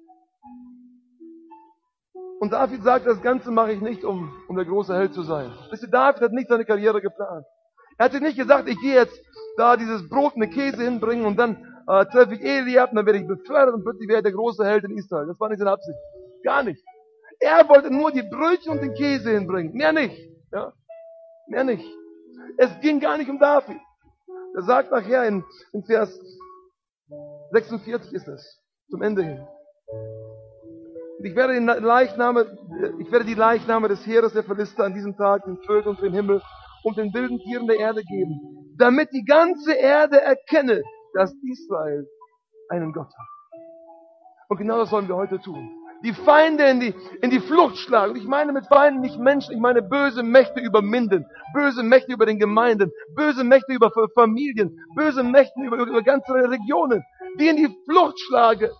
Und David sagt, das Ganze mache ich nicht, um, um der große Held zu sein. Wisst ihr, David hat nicht seine Karriere geplant. Er hat sich nicht gesagt, ich gehe jetzt da dieses Brot und den Käse hinbringen und dann äh, treffe ich Eliab und dann werde ich befördert und plötzlich werde ich der große Held in Israel. Das war nicht seine Absicht. Gar nicht. Er wollte nur die Brötchen und den Käse hinbringen. Mehr nicht. Ja? Mehr nicht. Es ging gar nicht um David. Er sagt nachher in, in Vers sechsundvierzig ist es, zum Ende hin. Ich werde, den Leichname, ich werde die Leichname des Heeres der Philister an diesem Tag den Vögeln und den Himmel und den wilden Tieren der Erde geben, damit die ganze Erde erkenne, dass Israel einen Gott hat. Und genau das sollen wir heute tun. Die Feinde in die, in die Flucht schlagen. Und ich meine mit Feinden nicht Menschen, ich meine böse Mächte über Minden, böse Mächte über den Gemeinden, böse Mächte über Familien, böse Mächte über, über ganze Regionen, die in die Flucht schlagen.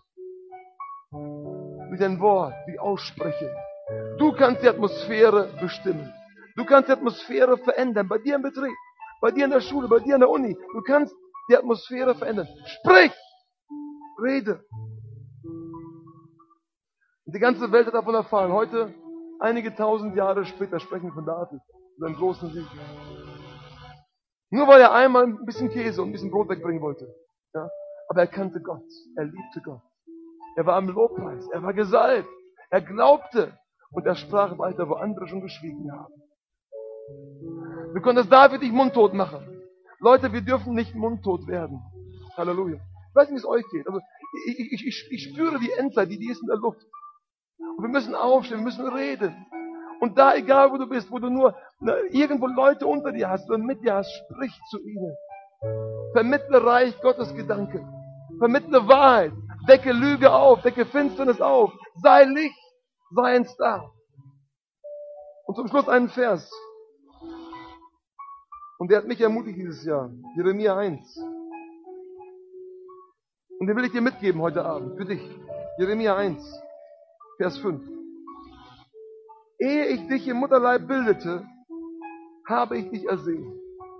Mit ein Wort, wie aussprechen. Du kannst die Atmosphäre bestimmen. Du kannst die Atmosphäre verändern. Bei dir im Betrieb, bei dir in der Schule, bei dir in der Uni. Du kannst die Atmosphäre verändern. Sprich! Rede! Und die ganze Welt hat davon erfahren. Heute, einige tausend Jahre später, sprechen wir von David. Seinem großen Sieg. Nur weil er einmal ein bisschen Käse und ein bisschen Brot wegbringen wollte. Ja? Aber er kannte Gott. Er liebte Gott. Er war am Lobpreis, er war gesalbt, er glaubte und er sprach weiter, wo andere schon geschwiegen haben. Wir können das David nicht mundtot machen. Leute, wir dürfen nicht mundtot werden. Halleluja. Ich weiß nicht, wie es euch geht. Also ich, ich, ich, ich spüre die Endzeit, die, die ist in der Luft. Und wir müssen aufstehen, wir müssen reden. Und da, egal wo du bist, wo du nur na, irgendwo Leute unter dir hast oder mit dir hast, sprich zu ihnen. Vermittle Reich Gottes Gedanken. Vermittle Wahrheit. Decke Lüge auf, decke Finsternis auf. Sei Licht, sei ein Star. Und zum Schluss einen Vers. Und der hat mich ermutigt dieses Jahr. Jeremia eins. Und den will ich dir mitgeben heute Abend, für dich. Jeremia eins, Vers fünf. Ehe ich dich im Mutterleib bildete, habe ich dich ersehen.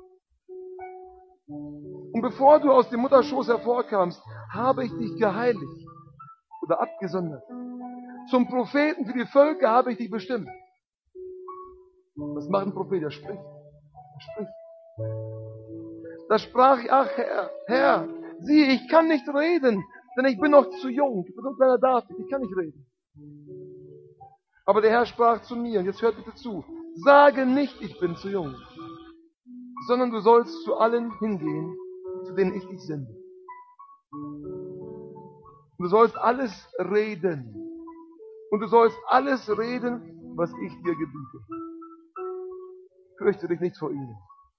Und bevor du aus dem Mutterschoß hervorkamst, habe ich dich geheiligt oder abgesondert. Zum Propheten für die Völker habe ich dich bestimmt. Was macht ein Prophet? Er spricht. Er spricht. Da sprach ich, ach Herr, Herr, siehe, ich kann nicht reden, denn ich bin noch zu jung. Ich bin so ein kleiner David, ich kann nicht reden. Aber der Herr sprach zu mir, und jetzt hört bitte zu, sage nicht, ich bin zu jung, sondern du sollst zu allen hingehen, zu denen ich dich sende. Du sollst alles reden. Und du sollst alles reden, was ich dir gebiete. Fürchte dich nicht vor ihnen.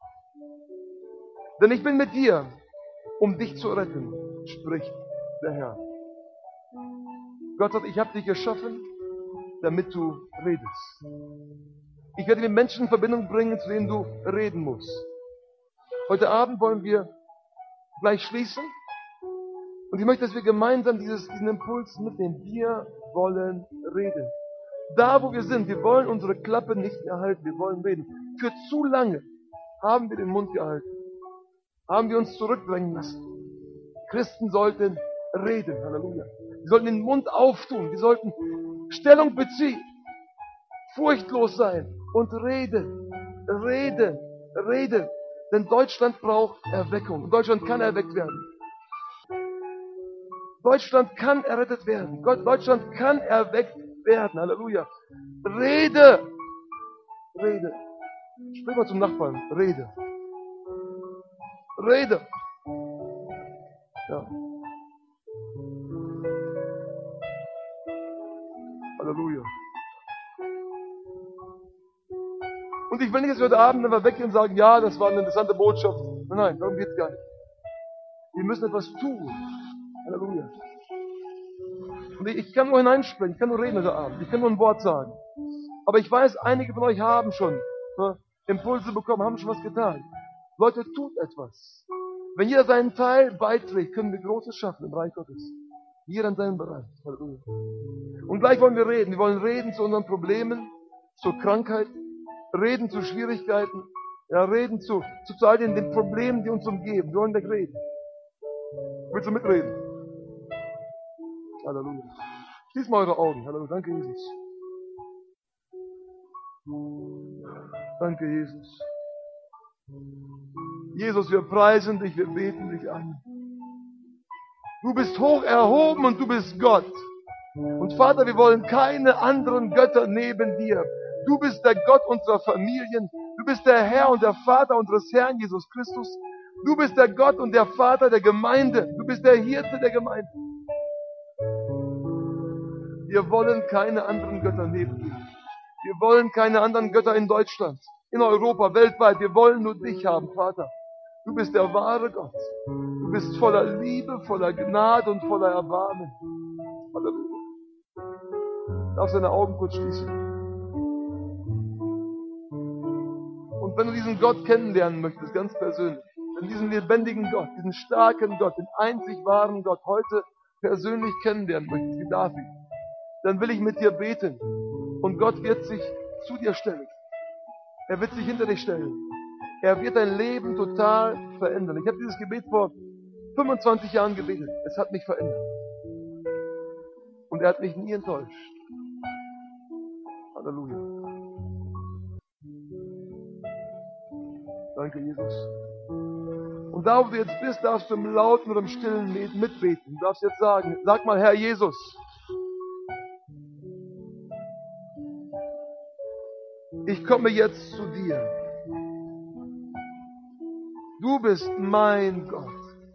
Denn ich bin mit dir, um dich zu retten, spricht der Herr. Gott sagt, ich habe dich geschaffen, damit du redest. Ich werde mit Menschen in Verbindung bringen, zu denen du reden musst. Heute Abend wollen wir gleich schließen. Und ich möchte, dass wir gemeinsam dieses, diesen Impuls mitnehmen. Wir wollen reden. Da, wo wir sind, wir wollen unsere Klappe nicht mehr halten. Wir wollen reden. Für zu lange haben wir den Mund gehalten. Haben wir uns zurückdrängen lassen. Christen sollten reden. Halleluja. Wir sollten den Mund auftun. Wir sollten Stellung beziehen. Furchtlos sein. Und reden. Reden. Reden. Denn Deutschland braucht Erweckung. Deutschland kann erweckt werden. Deutschland kann errettet werden. Gott, Deutschland kann erweckt werden. Halleluja. Rede. Rede. Sprich mal zum Nachbarn. Rede. Rede. Ja. Halleluja. Und ich will nicht, dass wir heute Abend einfach weggehen und sagen, ja, das war eine interessante Botschaft. Nein, nein, darum geht es gar nicht. Wir müssen etwas tun. Halleluja. Und ich, ich kann nur hineinsprechen, ich kann nur reden heute Abend, ich kann nur ein Wort sagen. Aber ich weiß, einige von euch haben schon ne, Impulse bekommen, haben schon was getan. Leute, tut etwas. Wenn jeder seinen Teil beiträgt, können wir Großes schaffen im Reich Gottes. Jeder in seinem Bereich. Halleluja. Und gleich wollen wir reden. Wir wollen reden zu unseren Problemen, zur Krankheit, reden zu Schwierigkeiten, ja, reden zu, zu, zu all den, den Problemen, die uns umgeben. Wir wollen gleich reden. Willst du mitreden? Halleluja. Schließt mal eure Augen. Halleluja. Danke, Jesus. Danke, Jesus. Jesus, wir preisen dich, wir beten dich an. Du bist hoch erhoben und du bist Gott. Und Vater, wir wollen keine anderen Götter neben dir. Du bist der Gott unserer Familien. Du bist der Herr und der Vater unseres Herrn Jesus Christus. Du bist der Gott und der Vater der Gemeinde. Du bist der Hirte der Gemeinde. Wir wollen keine anderen Götter neben dir. Wir wollen keine anderen Götter in Deutschland, in Europa, weltweit. Wir wollen nur dich haben, Vater. Du bist der wahre Gott. Du bist voller Liebe, voller Gnade und voller Erbarmen. Halleluja. Darfst deine Augen kurz schließen. Und wenn du diesen Gott kennenlernen möchtest, ganz persönlich, wenn diesen lebendigen Gott, diesen starken Gott, den einzig wahren Gott heute persönlich kennenlernen möchtest, wie David, dann will ich mit dir beten. Und Gott wird sich zu dir stellen. Er wird sich hinter dich stellen. Er wird dein Leben total verändern. Ich habe dieses Gebet vor fünfundzwanzig Jahren gebetet. Es hat mich verändert. Und er hat mich nie enttäuscht. Halleluja. Danke, Jesus. Und da, wo du jetzt bist, darfst du im Lauten oder im Stillen mitbeten. Du darfst jetzt sagen, sag mal, Herr Jesus, ich komme jetzt zu dir. Du bist mein Gott.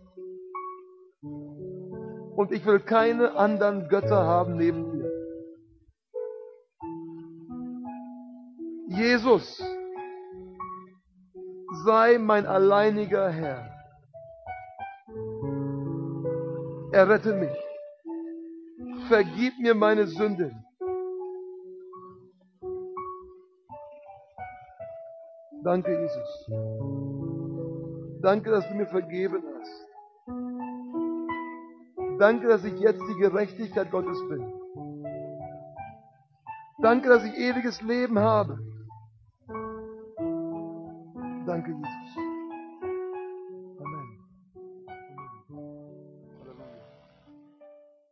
Und ich will keine anderen Götter haben neben dir. Jesus, sei mein alleiniger Herr. Errette mich. Vergib mir meine Sünden. Danke, Jesus. Danke, dass du mir vergeben hast. Danke, dass ich jetzt die Gerechtigkeit Gottes bin. Danke, dass ich ewiges Leben habe. Danke, Jesus.